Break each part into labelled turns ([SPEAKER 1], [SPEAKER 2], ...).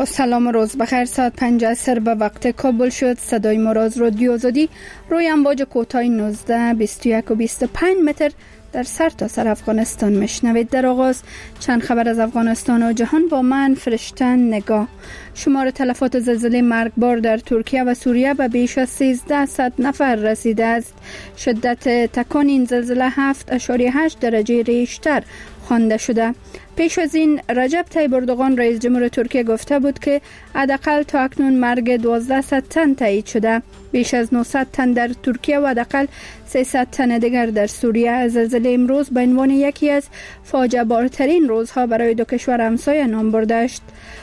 [SPEAKER 1] با سلام و روز بخیر. ساعت 5 عصر به وقت کابل شد. صدای ما را از رادیو آزادی روی امواج کوتاه 19 21 و 25 متر در سر تا سر افغانستان میشنوید. در آغاز چند خبر از افغانستان و جهان با من فرشتن نگاه. شمار تلفات زلزله مرگبار در ترکیه و سوریه به بیش از 1300 نفر رسیده است. شدت تکان این زلزله 7.8 درجه ریشتر خوانده شده. پیش از این رجب طیب اردوغان رئیس جمهور ترکیه گفته بود که حداقل تا اکنون مرگ 1200 تن تایید شده. بیش از 900 تن در ترکیه و حداقل 300 تن دیگر در سوریه. زلزله امروز به عنوان یکی از فاجعه بارترین روزها برای دو کشور همسایه نام برده است.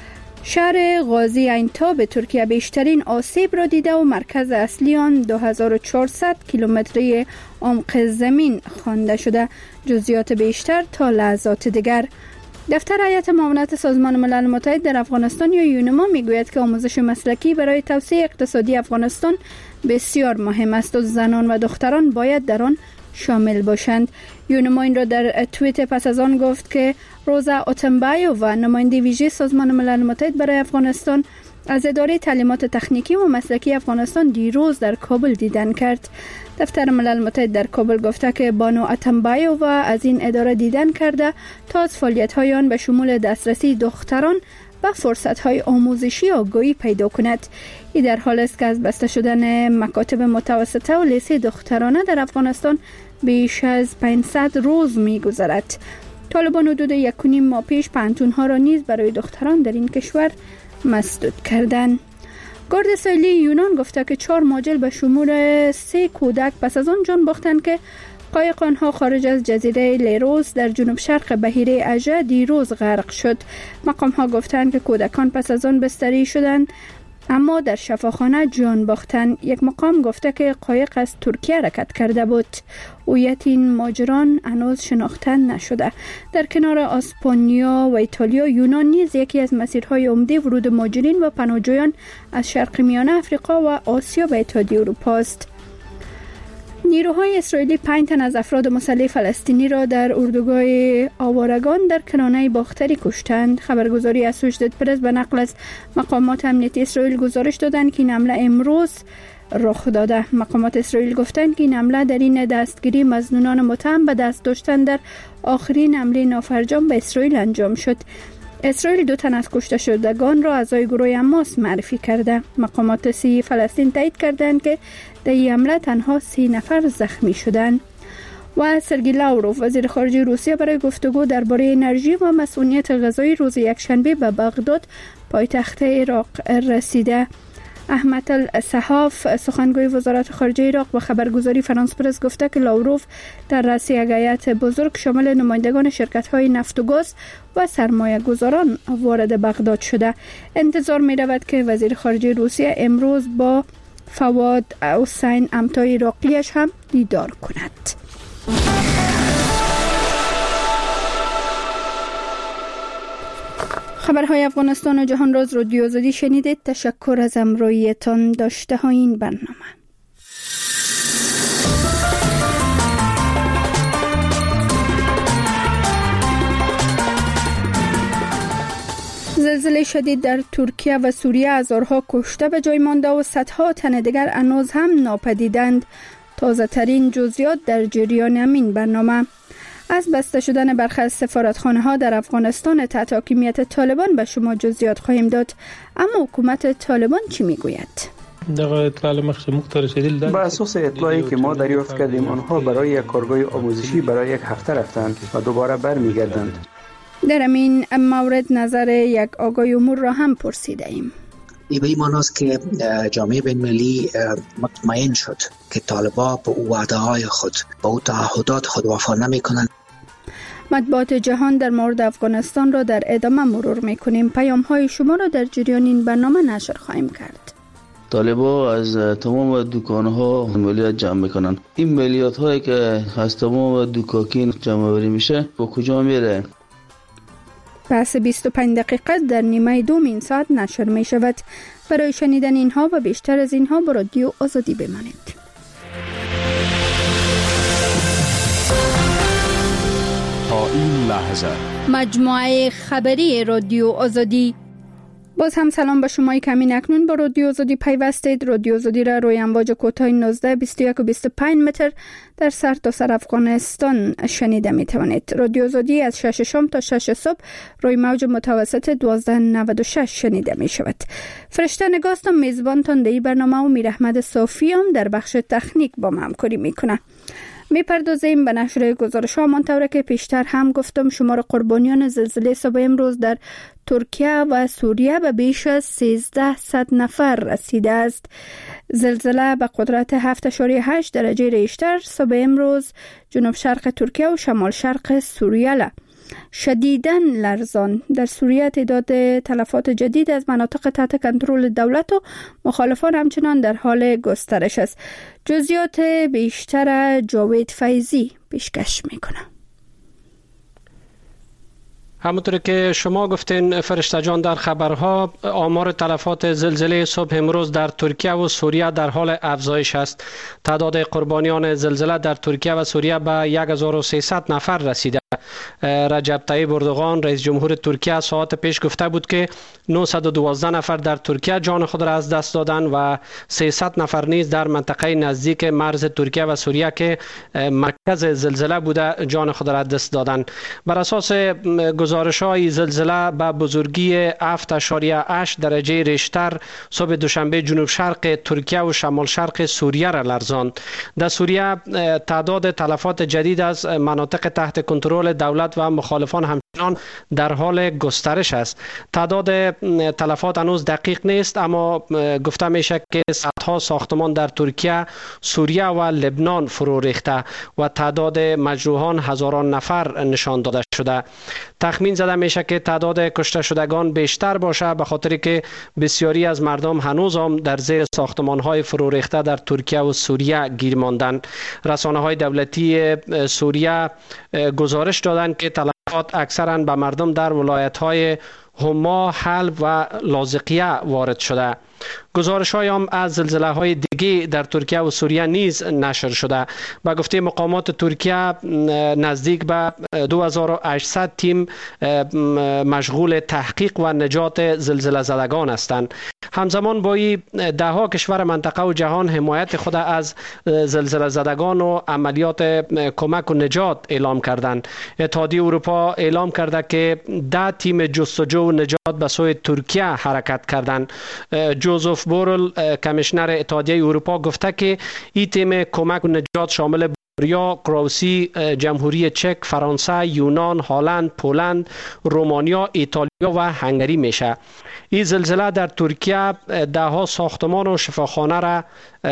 [SPEAKER 1] شهر غازی عین‌تاب ترکیه بیشترین آسیب را دیده و مرکز اصلی آن 2400 کیلومتری عمق زمین خوانده شده. جزئیات بیشتر تا لحظات دیگر. دفتر هیئت معاونت سازمان ملل متحد در افغانستان یا یونما میگوید که آموزش مسلکی برای توسعه اقتصادی افغانستان بسیار مهم است و زنان و دختران باید در آن شامل باشند. یونما این را در توییت پس از آن گفت که روزا اوتنبایو و نماینده ویژه سازمان ملل متحد برای افغانستان از اداره تعلیمات تکنیکی و مسلکی افغانستان دیروز در کابل دیدن کرد. دفتر ملل متحد در کابل گفته که بانو اوتنبایو و از این اداره دیدن کرده تا از فعالیت‌های آن به شمول دسترسی دختران و فرصت‌های آموزشی آگاهی پیدا کند. این در حال است که از بسته شدن مکاتب متوسطه و لیسه دخترانه در افغانستان بیش از 500 روز می‌گذرد. طالبان حدود 1.5 ماه پیش پانتون‌ها را نیز برای دختران در این کشور مسدود کردند. گارد ساحلی یونان گفته که 4 مهاجر به شمول 3 کودک پس از آن جان باختند که قایق آنها خارج از جزیره لیروس در جنوب شرق بحیره اژه دیروز غرق شد. مقام‌ها گفتند که کودکان پس از آن بستری شدند اما در شفاخانه جان باختند. یک مقام گفته که قایق از ترکیه حرکت کرده بود. هویت این ماجران هنوز شناخته نشده. در کنار اسپانیا و ایتالیا، یونان نیز یکی از مسیرهای عمده ورود مهاجرین و پناهجویان از شرق میانه افریقا و آسیا به اتحادیه اروپا است. نیروهای اسرائیلی 5 تن از افراد مسلح فلسطینی را در اردوگاه آوارگان در کنانه باختری کشتند. خبرگزاری اسوشیتد پرس به نقل از مقامات امنیتی اسرائیل گزارش دادند که این حمله امروز رخ داده. مقامات اسرائیل گفتند که این حمله در این دستگیری مظنونان متهم به دست داشتن در آخرین حمله نافرجام به اسرائیل انجام شد. اسرائیل 2 تن از کشته شدگان را اعضای گروه حماس معرفی کرده. مقامات سی فلسطین تایید کردند که در این حمله تنها 3 نفر زخمی شدند. و سرگئی لاوروف وزیر خارجه روسیه برای گفتگو درباره انرژی و مسئولیت غذایی روز یکشنبه به بغداد پایتخت عراق رسیده. احمد الصحاف سخنگوی وزارت خارجه عراق به خبرگزاری فرانس پرس گفته که لاوروف در رأس یک هیئت بزرگ شامل نمایندگان شرکت‌های نفت و گاز و سرمایه‌گذاران وارد بغداد شده. انتظار می‌رود که وزیر خارجه روسیه امروز با فواد حسین امتای عراقیش هم دیدار کند. خبرهای افغانستان و جهان را از رادیو آزادی شنیدید. تشکر از همراهیتان. داشته های این برنامه. زلزله شدید در ترکیه و سوریه هزارها کشته به جای مانده و صدها تن دیگر هنوز هم ناپدیدند. تازه ترین جزئیات در جریان همین برنامه. از بسته شدن برخی از سفارتخانه‌ها در افغانستان تحت حاکمیت طالبان به شما جزئیات خواهیم داد. اما حکومت طالبان چی میگوید؟
[SPEAKER 2] با اساس اطلاعی که ما دریافت کردیم آنها برای یک کارگاه آموزشی برای 1 هفته رفتند و دوباره برمیگردند.
[SPEAKER 1] در همین مورد نظر یک آگاه امور را هم پرسیده ایم.
[SPEAKER 3] این به این معناست که جامعه بین‌المللی مطمئن شد که طالبان به وعده‌های خود به او تعهدات خود وفا نمی‌کنند.
[SPEAKER 1] مطبوعات جهان در مورد افغانستان را در ادامه مرور می‌کنیم. پیام‌های شما را در جریان این برنامه نشر خواهیم کرد.
[SPEAKER 4] طالبان از تمام دکان‌ها مالیات جمع می‌کنند. این مالیات‌هایی که از تمام دکاکین جمع آوری میشه به کجا میره؟
[SPEAKER 1] پس 25 دقیقه در نیمه دوم این ساعت نشر می شود. برای شنیدن اینها و بیشتر از اینها با رادیو آزادی بمانید.
[SPEAKER 5] تا این لحظه
[SPEAKER 1] مجموعه خبری رادیو آزادی باز هم سلام به شما که همین اکنون با رادیو آزادی پیوستید. رادیو آزادی را روی امواج کوتاه 19 21 و 25 متر در سرتاسر افغانستان شنیده می توانید. رادیو آزادی از 6 شام تا 6 صبح روی موج متوسط 1296 شنیده می شود. فرشته نگاستم میزبانتان در این برنامه و میر احمد صافیام در بخش تکنیک با ما همکاری میکنه. میپردازیم به نشر گزارش ها. منطوره که پیشتر هم گفتم شمار قربانیان زلزله صبح امروز در ترکیه و سوریه به بیش از 1300 نفر رسیده است. زلزله به قدرت 7.8 درجه ریشتر صبح امروز جنوب شرق ترکیه و شمال شرق سوریه شدیداً لرزان. در سوریه تعداد تلفات جدید از مناطق تحت کنترل دولت و مخالفان همچنان در حال گسترش است. جزئیات بیشتر جاوید فیضی پیشکش میکنه.
[SPEAKER 5] همونطور که شما گفتین فرشته جان در خبرها، آمار تلفات زلزله صبح امروز در ترکیه و سوریه در حال افزایش است. تعداد قربانیان زلزله در ترکیه و سوریه به 1300 نفر رسیده. رجب طیب اردوغان رئیس جمهور ترکیه ساعت پیش گفته بود که 912 نفر در ترکیه جان خود را از دست دادند و 300 نفر نیز در منطقه نزدیک مرز ترکیه و سوریه که مرکز زلزله بوده جان خود را از دست دادند. بر اساس گزارش‌های زلزله به بزرگی 7.8 درجه ریشتر صبح دوشنبه جنوب شرق ترکیه و شمال شرق سوریه را لرزاند. در سوریه تعداد تلفات جدید از مناطق تحت کنترل دولت و مخالفان همچنان در حال گسترش است. تعداد تلفات هنوز دقیق نیست، اما گفته میشه که صدها ساختمان در ترکیه، سوریه و لبنان فرو ریخته و تعداد مجروحان هزاران نفر نشان داده شده. تخمین زده میشه که تعداد کشته شدگان بیشتر باشه، به خاطری که بسیاری از مردم هنوز هم در زیر ساختمان‌های فرو ریخته در ترکیه و سوریه گیر ماندند. رسانه‌های دولتی سوریه گزارش دادند که تلفات اکثراً به مردم در ولایت‌های حما، حلب و لاذقیه وارد شده. گزارش‌های هم از زلزله‌های دیگه در ترکیه و سوریه نیز نشر شده. به گفته مقامات ترکیه نزدیک به 2800 تیم مشغول تحقیق و نجات زلزله زدگان هستند. همزمان با این دهها کشور منطقه و جهان حمایت خود از زلزله زدگان و عملیات کمک و نجات اعلام کردند. اتحادیه اروپا اعلام کرده که 10 تیم جستجو و نجات به سوی ترکیه حرکت کردند. جوزف بورل کمیشنر اتحادیه اروپا گفته که این تیم کمک و نجات شامل بلغاریا، کروسی، جمهوری چک، فرانسه، یونان، هلند، پولند، رومانیا، ایتالیا و هنگری میشه. این زلزله در ترکیه دهها ساختمان و شفاخانه را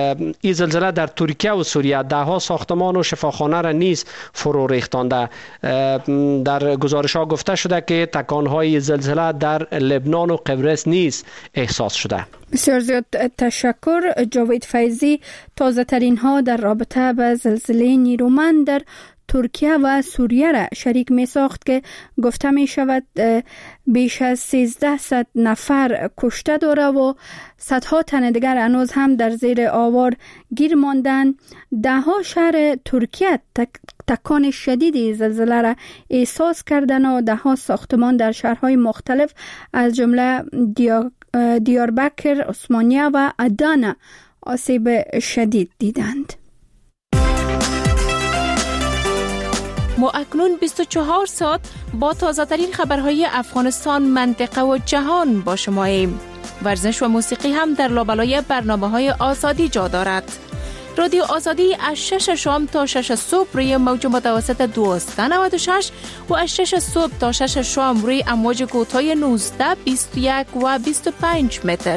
[SPEAKER 5] در ترکیه و سوریه دهها ساختمان و شفاخانه را نیز فرو ریختانده. در گزارش ها گفته شده که تکانهای زلزله در لبنان و قبرس نیز احساس شده.
[SPEAKER 1] بسیار زیاد تشکر جاوید فیضی. تازه ترین ها در رابطه با زلزله نیرومند در ترکیه و سوریه را شریک می ساخت که گفته می شود بیش از 1300 نفر کشته داره و صدها تن دیگر هنوز هم در زیر آوار گیر ماندن. دهها شهر ترکیه تکان شدیدی زلزله را احساس کردن و دهها ساختمان در شهرهای مختلف از جمله دیاربکر، عثمانیه و ادانا آسیب شدید دیدند.
[SPEAKER 6] ما اکنون 24 ساعت با تازه ترین خبرهای افغانستان، منطقه و جهان با شماییم. ورزش و موسیقی هم در لابلای برنامه‌های آزادی جا دارد. رادیو آزادی از 6 شام تا 6 صبح روی موج متوسط 1296 و از 6 صبح تا 6 شام روی امواج کوتاه 19، 21 و 25 متر.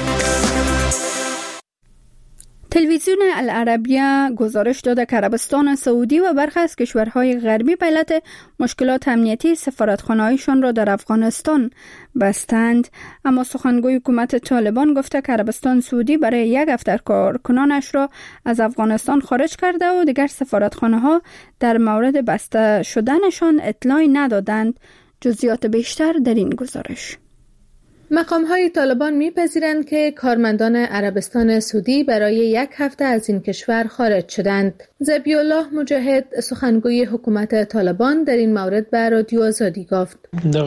[SPEAKER 1] تلویزیون العربیه گزارش داده که عربستان سعودی و برخی از کشورهای غربی به علت مشکلات امنیتی سفارتخانه‌هایشان را در افغانستان بستند. اما سخنگوی حکومت طالبان گفته که عربستان سعودی برای 1 هفته کارکنانش را از افغانستان خارج کرده و دیگر سفارتخانه‌ها در مورد بسته شدنشان اطلاعی ندادند. جزئیات بیشتر در این گزارش.
[SPEAKER 7] مقام‌های طالبان می‌پذیرند که کارمندان عربستان سعودی برای 1 هفته از این کشور خارج شدند. ذبیح‌الله مجاهد سخنگوی حکومت طالبان در این مورد به رادیو آزادی گفت: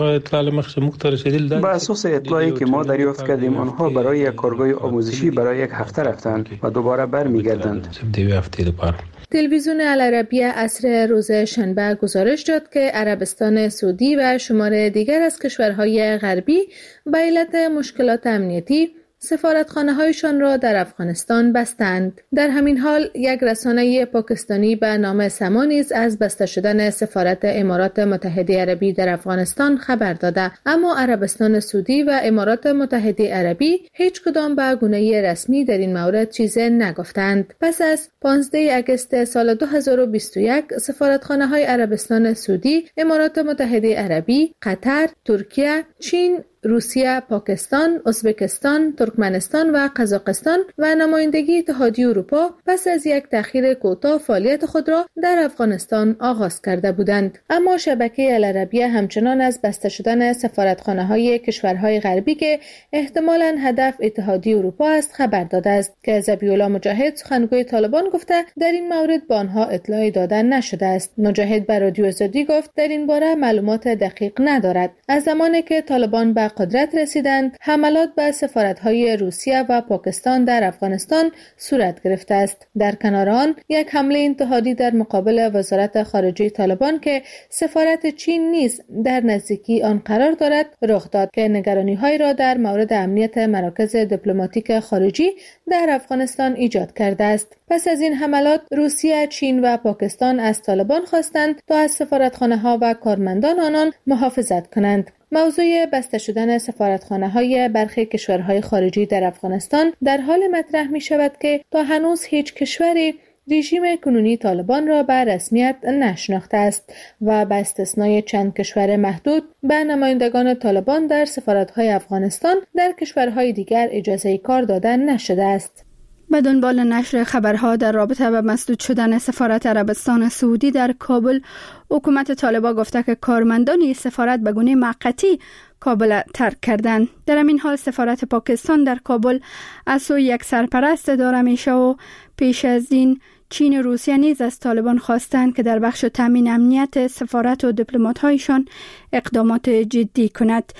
[SPEAKER 2] بر اساس اطلاعی که ما دریافت کردیم آنها برای یک کارگاه آموزشی برای 1 هفته رفتند و دوباره برمیگردند.
[SPEAKER 7] تلویزیون العربیه عصر روز شنبه گزارش داد که عربستان سعودی و شمار دیگر از کشورهای غربی به علت مشکلات امنیتی سفارتخانه‌هایشان را در افغانستان بستند. در همین حال یک رسانه پاکستانی به نام سما نیز از بسته شدن سفارت امارات متحده عربی در افغانستان خبر داده، اما عربستان سعودی و امارات متحده عربی هیچ کدام به گونه رسمی در این مورد چیزی نگفتند. پس از 15 اگست سال 2021 سفارتخانه‌های عربستان سعودی، امارات متحده عربی، قطر، ترکیه، چین، روسیه، پاکستان، ازبکستان، ترکمنستان و قزاقستان و نمایندگی اتحادیه اروپا پس از یک تأخیر کوتاه فعالیت خود را در افغانستان آغاز کرده بودند. اما شبکه العربیه همچنان از بسته شدن سفارتخانه‌های کشورهای غربی که احتمالاً هدف اتحادیه اروپا است خبر داده است که ذبیح‌الله مجاهد سخنگوی طالبان گفته در این مورد به آنها اطلاعی داده نشده است. مجاهد به رادیو آزادی گفت در این باره معلومات دقیق ندارد. از زمانی که طالبان به قدرت رسیدند، حملات به سفارت‌های روسیه و پاکستان در افغانستان صورت گرفته است. در کنار آن، یک حمله انتحاری در مقابل وزارت خارجه طالبان که سفارت چین نیز در نزدیکی آن قرار دارد رخ داد که نگرانی‌های را در مورد امنیت مراکز دیپلماتیک خارجی در افغانستان ایجاد کرده است. پس از این حملات، روسیه، چین و پاکستان از طالبان خواستند تا از سفارتخانه‌ها و کارمندان آنان محافظت کنند. موضوع بسته شدن سفارتخانه‌های برخی کشورهای خارجی در افغانستان در حال مطرح می شود که تا هنوز هیچ کشوری رژیم کنونی طالبان را به رسمیت نشناخته است و به استثنای چند کشور محدود به نمایندگان طالبان در سفارت‌های افغانستان در کشورهای دیگر اجازه کار داده نشده است.
[SPEAKER 1] به دنبال نشر خبرها در رابطه با مسدود شدن سفارت عربستان سعودی در کابل، حکومت طالبان گفته که کارمندان سفارت به گونه موقتی کابل ترک کردند. در همین حال سفارت پاکستان در کابل از سوی یک سرپرست اداره میشه و پیش از این چین و روسیه نیز از طالبان خواستند که در بخش تامین امنیت سفارت و دیپلمات‌هایشان اقدامات جدی کند.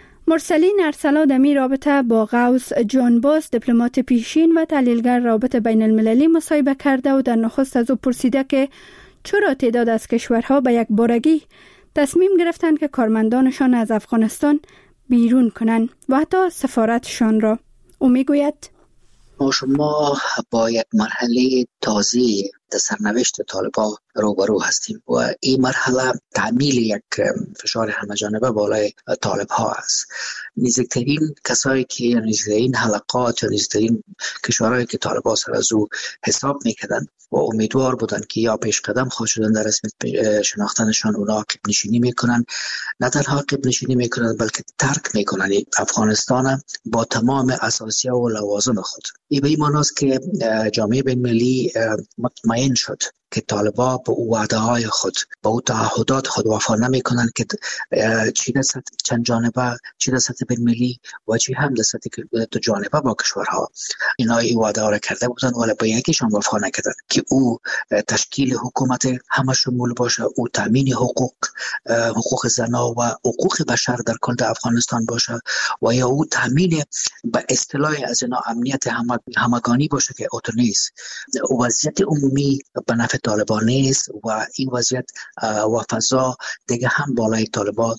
[SPEAKER 1] مرسلین ارسلا در می رابطه با غوث جانباز دیپلمات پیشین و تحلیلگر رابط بین المللی مصاحبه کرده و در نخست از او پرسیده که چرا تعداد از کشورها به یک بارگی تصمیم گرفتند که کارمندانشان از افغانستان بیرون کنند و حتی سفارتشان را. او می گوید
[SPEAKER 3] ما شما با یک مرحله تازه در سرنوشت طالبان روبرو هستیم و این مرحله تعمیل یک فشار همه‌جانبه بالای طالب ها است. نزدیکترین کسایی که نزدیکترین حلقات یا نزدیکترین کشورهایی که طالبان سر از او حساب میکردن و امیدوار بودن که یا پیش قدم خواهد شدن در رسمیت شناختنشان، اونا عقب نشینی میکنن. نه تنها عقب نشینی میکنن بلکه ترک میکنن افغانستان با تمام اساسیه و لوازم خود. این به این معناست که جامعه بین‌المللی مطمئن شد که طالبان به وعده‌های خود، به او تعهدات خود وفا نمی‌کنند که چی در سطح چند جانبه، چی در سطح بین‌المللی و چی هم در سطح دو جانبه با کشورها. اینا این وعده را کرده بودند ولی به یکیشان وفا نکردند که او تشکیل حکومت همه شمول باشه، او تامین حقوق زنا و حقوق بشر در کل افغانستان باشه و یا او تامین به اصطلاح از اینا امنیت همگانی باشه که اوتو نیست. وضعیت عمومی به نفع طالبان نیست و این وضعیت و فضا دیگه هم بالای طالبان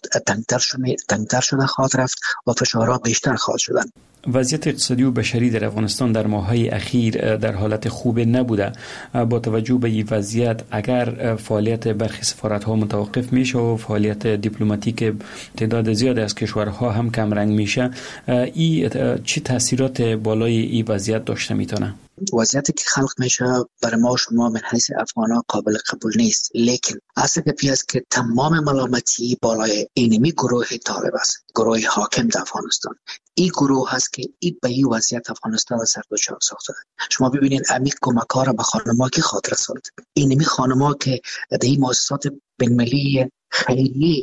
[SPEAKER 3] تنگتر شده خواهد رفت و فشارها بیشتر خواهد شدن.
[SPEAKER 8] وضعیت اقتصادی و بشری در افغانستان در ماه‌های اخیر در حالت خوب نبوده. با توجه به این وضعیت اگر فعالیت برخی سفارت‌ها متوقف میشه و فعالیت دیپلماتیک تعداد زیادی از کشورها هم کم رنگ میشه، این چه تاثیرات بالای این وضعیت داشته میتونه؟
[SPEAKER 3] وضعیتی که خلق میشه برای ما شما من حیث افغانا قابل قبول نیست، لیکن اصل گپی است که تمام ملامتی بالای اینمی گروه طالب است، گروه حاکم در افغانستان. این گروه هست که این به این وضعیت افغانستان سر دچار ساخته. شما ببینید امی کمک‌ها را به خانم‌ها کی خاطر رساند؟ اینمی خانم‌ها که در این مؤسسات بین‌المللی خیلی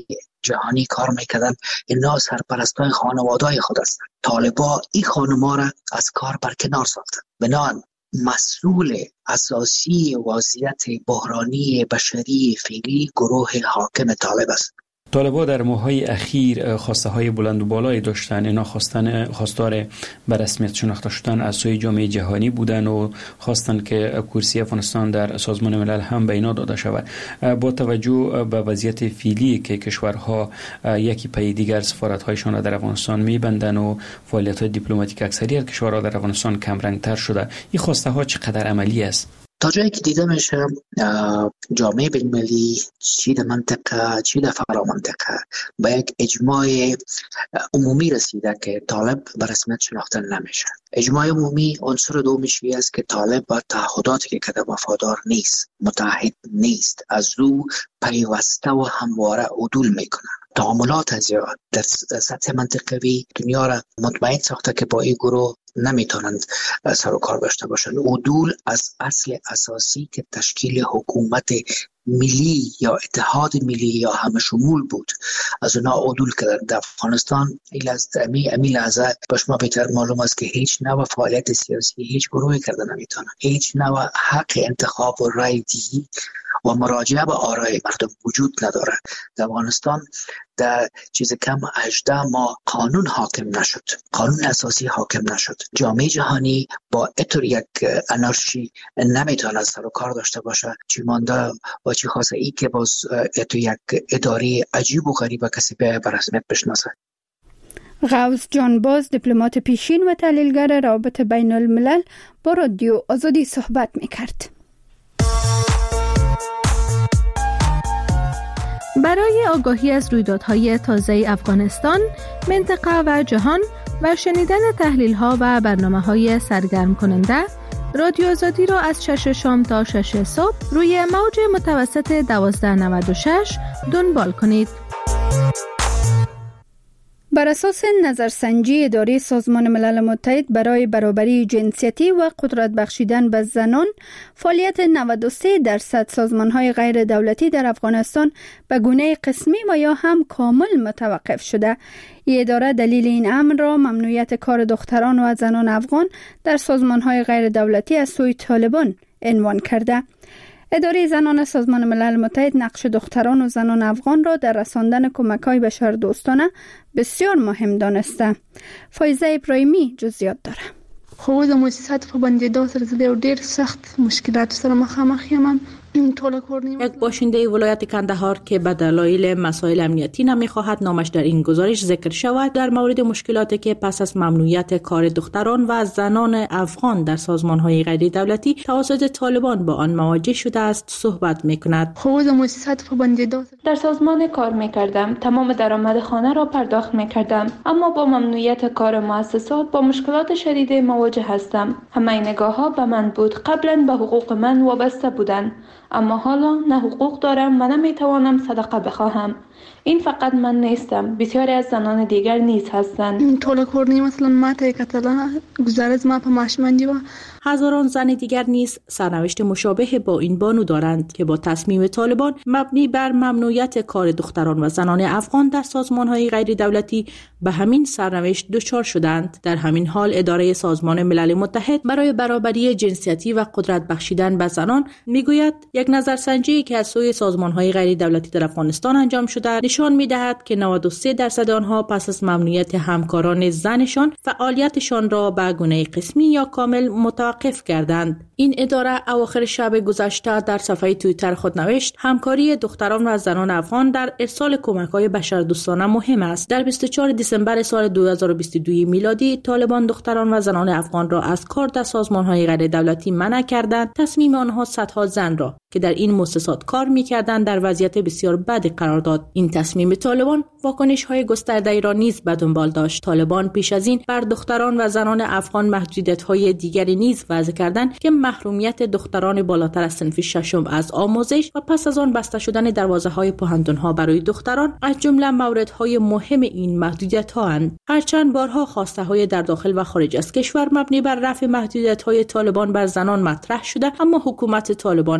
[SPEAKER 3] جهانی کار میکردن، اینا سرپرستای خانواده‌های خود هستند. طالبا این خانم‌ها را از کار برکنار ساختند. بنابراین مسئول اساسی وضعیت بحرانی بشری فعلی گروه حاکم طالب است.
[SPEAKER 8] طالبان در ماه‌های اخیر خواسته های بلند و بالایی داشتن. اینا خواستار به رسمیت شناخته شدن از سوی جامعه جهانی بودن و خواستن که کرسی افغانستان در سازمان ملل هم به اینا داده شود. با توجه به وضعیت فعلی که کشورها یکی پی دیگر سفارت‌هایشان را در افغانستان می‌بندند و فعالیت‌های دیپلماتیک اکثریت کشورها در افغانستان کم رنگ‌تر شده، این خواسته ها چقدر عملی است؟
[SPEAKER 3] تا جایی که دیده میشه جامعه بین‌المللی چی در منطقه چی در فرامنطقه با یک اجماع عمومی رسیده که طالب به رسمیت شناخته نمیشه. اجماع عمومی عنصر دومیشی است که طالب با تعهداتی که کده وفادار نیست، متحد نیست، از او پیوسته و همواره عدول میکنه. تعاملات زیاد در سطح منطقوی دنیا را مطمئن ساخته که با این گروه نمیتونند سر و کار داشته باشند. عدول از اصل اساسی که تشکیل حکومت ملی یا اتحاد ملی یا همه شمول بود، از اونا عدول کردن. در افغانستان امی لحظه به شما بهتر معلوم است که هیچ نوع فعالیت سیاسی هیچ گروهی کرده نمیتونه، هیچ نوع حق انتخاب و رای دهی و مراجعه به آرای مردم وجود نداره. در افغانستان در چیز کم 18 ماه قانون حاکم نشد، قانون اساسی حاکم نشد. جامعه جهانی با اتر یک انارشی نمیتونه سر و کار داشته باشه. چی مانده و چی خواسته ای که باز اتر یک اداره عجیب و غریب کسی به رسمیت بشناسه.
[SPEAKER 1] غوث جان باز، دیپلمات پیشین و تحلیلگر روابط بین الملل، با رادیو آزادی صحبت میکرد.
[SPEAKER 7] برای آگاهی از رویدادهای تازه افغانستان، منطقه و جهان و شنیدن تحلیل‌ها و برنامه‌های سرگرم کننده، رادیو آزادی را از 6 شام تا 6 صبح روی موج متوسط 1296 دنبال کنید.
[SPEAKER 1] بر اساس نظرسنجی اداره سازمان ملل متحد برای برابری جنسیتی و قدرت بخشیدن به زنان، فعالیت 93% سازمان‌های غیر دولتی در افغانستان به گونه قسمی و یا هم کامل متوقف شده. این اداره دلیل این امر را ممنوعیت کار دختران و زنان افغان در سازمان‌های غیر دولتی از سوی طالبان عنوان کرده. اداره زنان سازمان ملل متحد نقش دختران و زنان افغان را در رساندن کمک‌های بشردوستانه بسیار مهم دانسته. فایزه ابراهیمی جزئیات داره.
[SPEAKER 9] خو د مؤسسات په بندیدو سره زه ډېر سخت مشکلات سره مخامخ یم.
[SPEAKER 10] یک باشنده ولایت کندهار که به دلایل مسائل امنیتی نمیخواهد نامش در این گزارش ذکر شود، در مورد مشکلاتی که پس از ممنوعیت کار دختران و زنان افغان در سازمان‌های غیر دولتی توسط طالبان با آن مواجه شده است صحبت می‌کند.
[SPEAKER 9] در سازمان کار می‌کردم، تمام درآمد خانه را پرداخت می‌کردم، اما با ممنوعیت کار مؤسسات با مشکلات شدید مواجه هستم. همه نگاه‌ها به من بود. قبلا به حقوق من وابسته بودند، اما حالا نه حقوق دارم و نه میتوانم صدقه بخواهم. این فقط من نیستم، بسیاری از زنان دیگر نیز هستند.
[SPEAKER 10] هزاران زن دیگر نیز سرنوشت مشابه با این بانو دارند که با تصمیم طالبان مبنی بر ممنوعیت کار دختران و زنان افغان در سازمان‌های غیر دولتی به همین سرنوشت دچار شدند. در همین حال اداره سازمان ملل متحد برای برابری جنسیتی و قدرت بخشیدن به زنان میگوید یک نظرسنجی که از سوی سازمان‌های غیر دولتی در افغانستان انجام شده نشان می‌دهد که 93% آنها پس از ممنوعیت همکاران زنشان فعالیتشان را به گونه قسمی یا کامل متوقف کردند. این اداره اواخر شب گذشته در صفحه توییتر خود نوشت همکاری دختران و زنان افغان در ارسال کمک‌های بشردوستانه مهم است. در 24 دسامبر سال 2022 میلادی طالبان دختران و زنان افغان را از کار در سازمان‌های غیر دولتی منع کردند. تصمیم آنها صدها زن را که در این مؤسسات کار می‌کردند در وضعیت بسیار بدی قرار داد. این تصمیم طالبان واکنش‌های گسترده‌ای را نیز به دنبال داشت. طالبان پیش از این بر دختران و زنان افغان محدودیت‌های دیگری نیز وضع کردند که محرومیت دختران بالاتر از صنف ششم از آموزش و پس از آن بسته شدن دروازه‌های پوهنتون‌ها برای دختران از جمله موردهای مهم این محدودیت‌ها اند. هرچند بارها خواسته‌های در داخل و خارج از کشور مبنی بر رفع محدودیت‌های طالبان بر زنان مطرح شده، اما حکومت طالبان هنوز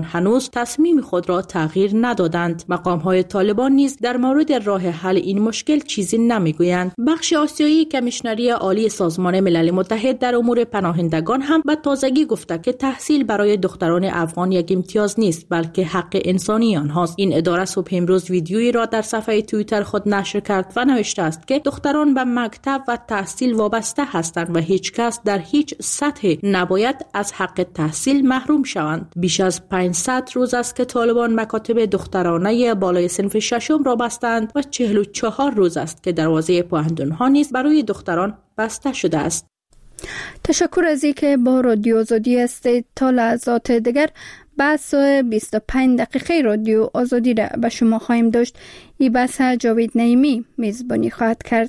[SPEAKER 10] امروز تصمیم خود را تغییر ندادند. مقام‌های طالبان نیز در مورد راه حل این مشکل چیزی نمیگویند. بخش آسیایی کمیشنری عالی سازمان ملل متحد در امور پناهندگان هم به تازگی گفته که تحصیل برای دختران افغان یک امتیاز نیست بلکه حق انسانی آنهاست. این اداره صبح امروز ویدیویی را در صفحه توییتر خود نشر کرد و نوشته است که دختران به مکتب و تحصیل وابسته هستند و هیچ کس در هیچ سطح نباید از حق تحصیل محروم شوند. بیش از 500 روز است که طالبان مکاتب دخترانه بالای صنف ششم را بستند و 44 روز است که دروازه پوهنتون‌ها نیز برای دختران بسته شده است.
[SPEAKER 1] تشکر از اینکه با رادیو آزادی هستید. تا لحظات دیگر بحث 25 دقیقه رادیو آزادی را به شما خواهیم داشت. این بحث جاوید نعیمی میزبانی خواهد کرد.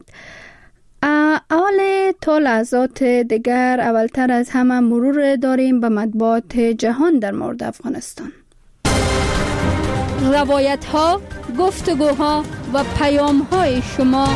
[SPEAKER 1] اول تا لحظات دیگر اولتر از همه مرور داریم به مطبوعات جهان در مورد افغانستان. روایت ها، گفتگوها و پیام های شما.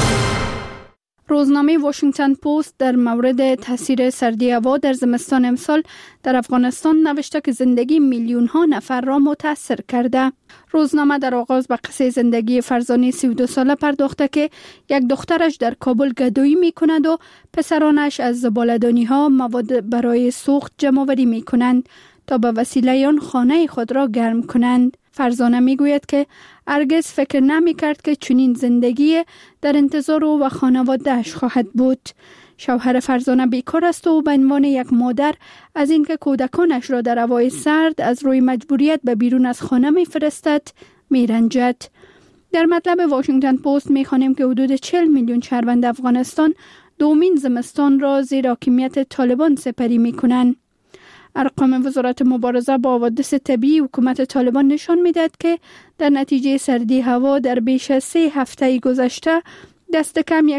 [SPEAKER 1] روزنامه واشنگتن پست در مورد تاثیر سردی هوا در زمستان امسال در افغانستان نوشته که زندگی میلیون ها نفر را متاثر کرده. روزنامه در آغاز به قصه زندگی فرزانه 32 ساله پرداخته که یک دخترش در کابل گدایی می کند و پسرانش از زباله‌دانی ها مواد برای سوخت جمع آوری می کنند تا به وسیله آن خانه خود را گرم کنند. فرزانه می گوید که هرگز فکر نمی کرد که چنین زندگی در انتظار او و خانواده‌اش خواهد بود. شوهر فرزانه بیکار است و به عنوان یک مادر از اینکه کودکانش را در هوای سرد از روی مجبوریت به بیرون از خانه می فرستد می رنجد. در مطلب واشنگتن پست می خوانیم که حدود 40 میلیون شهروند افغانستان دومین زمستان را زیر حاکمیت طالبان سپری می کنند. ارقام وزارت مبارزه با حوادث طبیعی حکومت طالبان نشان می‌دهد که در نتیجه سردی هوا در بیش از 3 هفته گذشته دست کم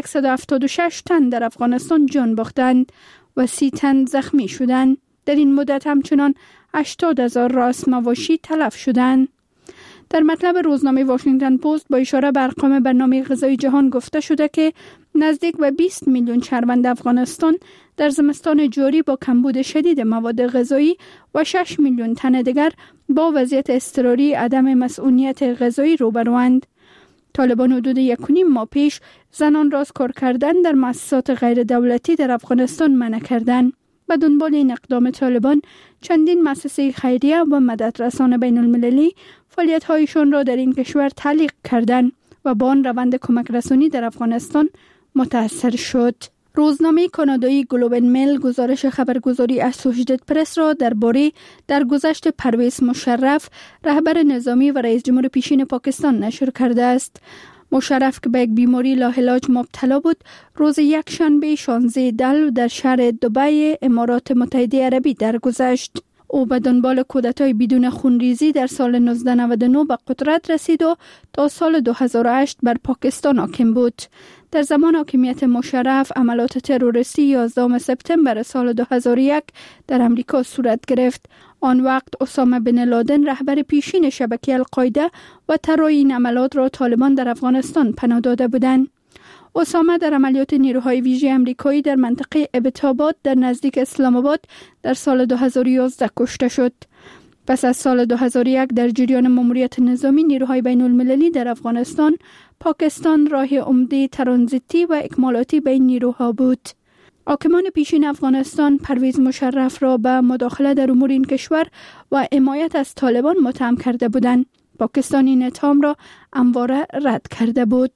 [SPEAKER 1] 176 تن در افغانستان جان باختند و 30 تن زخمی شدند. در این مدت همچنان 80,000 راس مواشی تلف شدند. در مطلب روزنامه واشنگتن پست با اشاره به ارقام برنامه غذایی جهان گفته شده که نزدیک به 20 میلیون شهروند افغانستان در زمستان جاری با کمبود شدید مواد غذایی و 6 میلیون تن دیگر با وضعیت اضطراری عدم مسئولیت غذایی روبروند. طالبان حدود 1.5 ماه پیش زنان را از کار کردن در مؤسسات غیر دولتی در افغانستان منع کردند. به دنبال این اقدام طالبان چندین مؤسسه خیریه و مددرسان بین المللی فعالیت‌هایشان را در این کشور تعلیق کردند و با آن روند کمک رسانی در افغانستان متاثر شد. روزنامه کانادایی گلوب اند میل گزارش خبرگزاری اسوسییتد پرس را درباره درگذشت پرویز مشرف رهبر نظامی و رئیس جمهور پیشین پاکستان نشر کرده است. مشرف که به یک بیماری لاعلاج مبتلا بود روز یکشنبه 16 دلو در شهر دبی امارات متحده عربی درگذشت. او به دنبال کودتای بدون خونریزی در سال 1999 به قدرت رسید و تا سال 2008 بر پاکستان حاکم بود. در زمان حاکمیت مشرف عملیات تروریستی 11 سپتامبر سال 2001 در امریکا صورت گرفت. آن وقت اسامه بن لادن رهبر پیشین شبکه القاعده و طراح این عملیات را طالبان در افغانستان پناه داده بودند. اسامه در عملیات نیروهای ویژه امریکایی در منطقه ابتاباد در نزدیک اسلام آباد در سال 2011 کشته شد. پس از سال 2001 در جریان ماموریت نظامی نیروهای بین المللی در افغانستان، پاکستان راه عمده ترانزیتی و اکمالاتی بین نیروها بود. حاکمان پیشین افغانستان پرویز مشرف را به مداخله در امور این کشور و حمایت از طالبان متهم کرده بودند. پاکستان این اتهام را همواره رد کرده بود.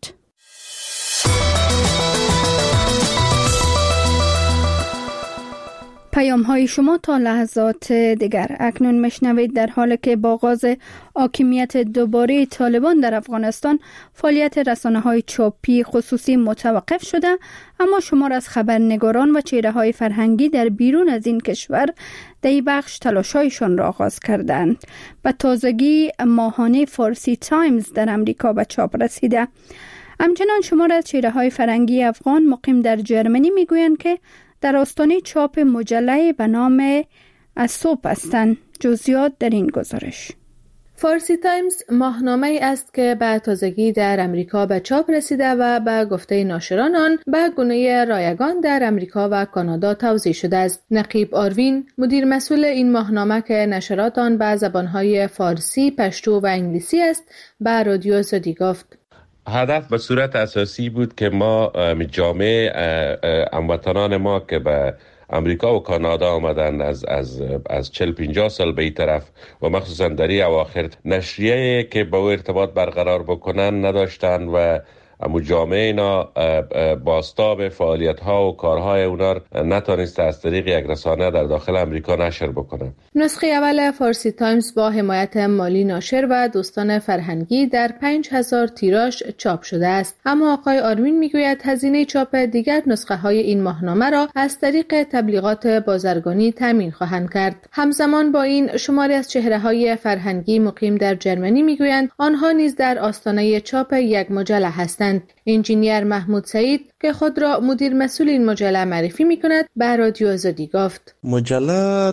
[SPEAKER 1] پیام های شما تا لحظات دیگر. اکنون مشنوید در حالی که با آغاز حاکمیت دوباره طالبان در افغانستان فعالیت رسانه های چاپی خصوصی متوقف شده، اما شمار از خبرنگاران و چهره های فرهنگی در بیرون از این کشور در این بخش تلاش‌هایشان را آغاز کردند. به تازگی ماهانه فارسی تایمز در امریکا به چاپ رسیده. همچنان شمار از چهره های فرهنگی افغان مقیم در جرمنی میگویند که در آستانه چاپ مجله به نام از صبح هستند. جزئیات در این گزارش.
[SPEAKER 7] فارسی تایمز ماهنامه‌ای است که به تازگی در امریکا به چاپ رسیده و به گفته ناشران آن به گونه رایگان در امریکا و کانادا توزیع شده است. نقیب آروین، مدیر مسئول این ماهنامه که نشرات آن به زبان‌های فارسی، پشتو و انگلیسی است، به رادیو آزادی گفت:
[SPEAKER 11] هدف به صورت اساسی بود که ما جامعه هموطنان ما که به امریکا و کانادا آمدن از 40-50 سال به این طرف و مخصوصا در این اواخر نشریه که با او ارتباط برقرار بکنن نداشتن و امو جامعه اینا باستاب فعالیت ها و کارهای اونا نتونسته از طریق یک رسانه در داخل امریکا نشر بکنه.
[SPEAKER 7] نسخه اول فارسی تایمز با حمایت مالی ناشر و دوستان فرهنگی در 5000 تیراژ چاپ شده است. اما آقای آروین میگوید هزینه چاپ دیگر نسخه های این ماهنامه را از طریق تبلیغات بازرگانی تامین خواهند کرد. همزمان با این شماری از چهره های فرهنگی مقیم در جرمنی میگویند آنها نیز در آستانه چاپ یک مجله هستند. انجینیر محمود سعید که خود را مدیر مسئول این مجله معرفی می‌کند به رادیو آزادی گفت:
[SPEAKER 12] مجله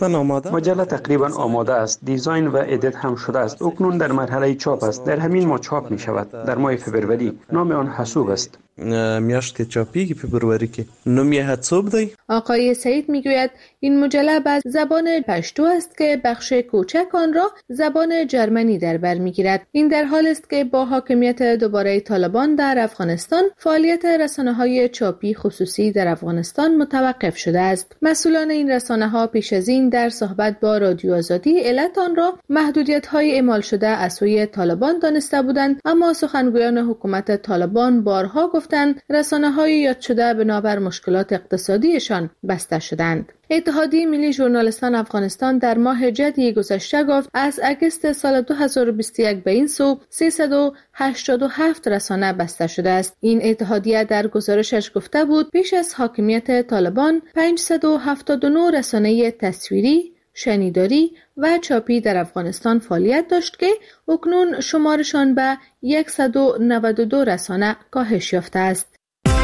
[SPEAKER 12] تقریبا آماده است. دیزاین و ادیت هم شده است. اکنون در مرحله چاپ است. در همین ماه چاپ می شود. در ماه فبروری. نام آن حسوب است.
[SPEAKER 13] میاشت چاپی فبروری که نومی حسوب دی.
[SPEAKER 7] آقای سعید میگوید این مجله به زبان پشتو است که بخش کوچک آن را زبان جرمنی در بر میگیرد. این در حال است که با حاکمیت دوباره طالبان در افغانستان فعالیت رسانه‌های چاپی خصوصی در افغانستان متوقف شده است. مسئولان این رسانه‌ها پیش از این در صحبت با رادیو آزادی علت آن را محدودیت‌های اعمال شده از سوی طالبان دانسته بودند، اما سخنگویان حکومت طالبان بارها گفتند رسانه‌های یاد شده بنابر مشکلات اقتصادیشان بسته شدند. اتحادیه ملی ژورنالیستان افغانستان در ماه جدی گذشته گفت از اگست سال 2021 به این سو 387 رسانه بسته شده است. این اتحادیه در گزارشش گفته بود پیش از حاکمیت طالبان 579 رسانه تصویری، شنیداری و چاپی در افغانستان فعالیت داشت که اکنون شمارشان به 192 رسانه کاهش یافته است.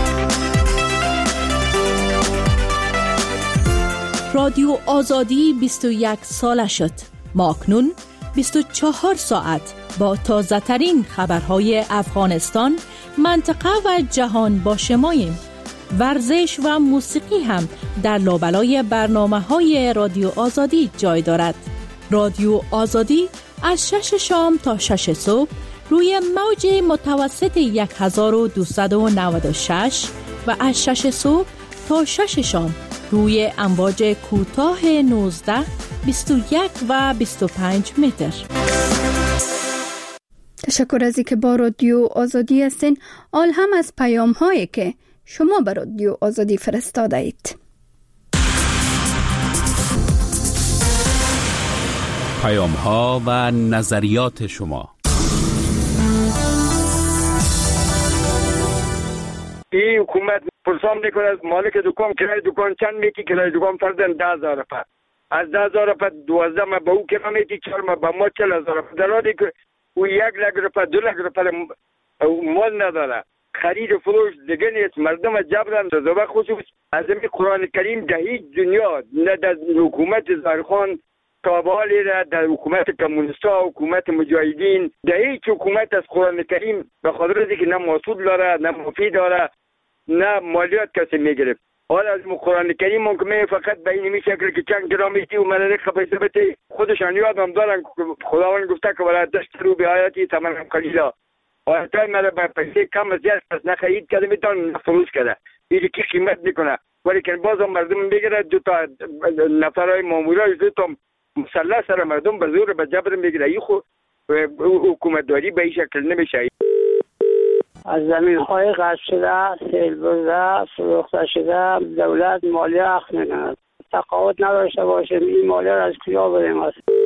[SPEAKER 10] رادیو آزادی 21 ساله شد. ما اکنون 24 ساعت با تازه ترین خبرهای افغانستان، منطقه و جهان با شماییم. ورزش و موسیقی هم در لابلای برنامه‌های رادیو آزادی جای دارد. رادیو آزادی از 6 شام تا 6 صبح روی موج متوسط 1296 و از 6 صبح تا 6 شام روی امواج کوتاه 19، 21 و 25 متر.
[SPEAKER 1] تشکر از اینکه با رادیو آزادی هستین. آل هم از پیام هایی که شما به رادیو آزادی فرستاده اید.
[SPEAKER 14] پیام ها و نظریات شما.
[SPEAKER 15] این حکومت پرسان میکنه از مالک دکان کرای دکان چند میکی؟ کرای دکان فردن 10,000 روپیه. از 10,000 روپیه 12 ما به او کرا میکی، 4 ما به ما 40,000 روپیه. در حالی که او 1,00,000 روپیه 2,00,000 روپیه مال نداره. خرید و فروش دیگه نیست. مردم جبران به خصوص از این قرآن کریم در هیچ دنیا، نه در حکومت زرخان تابالی را، در حکومت کمونیستا، حکومت مجاهدین، در هیچ حکومت از قرآن کریم به خاطر اینکه نه محصول داره، نه مفید داره، نه مالیات کسی میگیره. حالا از قرآن کریم ممکنه فقط به این شکل که چند گرامیتی و ملل خبیثه بته خودشان یادم دارن. خداوند گفته که ولا تشتروا بآیاتی ثمنا قلیلا. آیتای مرا به پیسه کم زیاد پس نه خرید کرده میتونه فروش کرده. این که قیمت میکنه. ولی که بازم مردم میگیره، دو تا نفرای مامورای دو تا مسلح سر مردم به زور به جبر میگیره. این خود حکومت داری به این شکل نمیشه.
[SPEAKER 16] از زمین‌های غصب شده، سیل برده، فروخته شده، دولت مالیه اخذ می‌کند. تقاعد نداشته باشیم، این مالیه را از کجا بدیم؟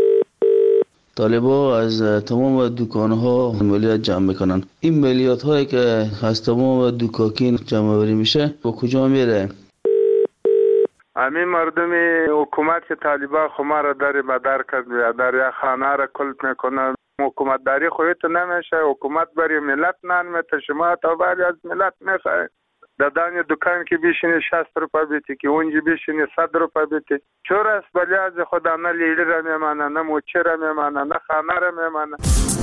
[SPEAKER 4] طالبا از تمام دکان‌ها مالیات جمع میکنن. این مالیات هایی که از تمام دکاکین جمع آوری میشه به کجا میره؟
[SPEAKER 17] همین مردم حکومت که طالبا خما را در بدر کرد، در یک خانه را کلپ میکنن. حکومت داری خودت نمیشه، حکومت برای ملت نمیته، شما تا بعد از ملت میخواهید. در دانی دکان که بیشینه 60 روپا بیتی که اونجا بیشینه 100 روپا بیتی. چور است ولی از خدا نه لیلی را میمانه، نه موچه را میمانه، نه خانه را میمانه.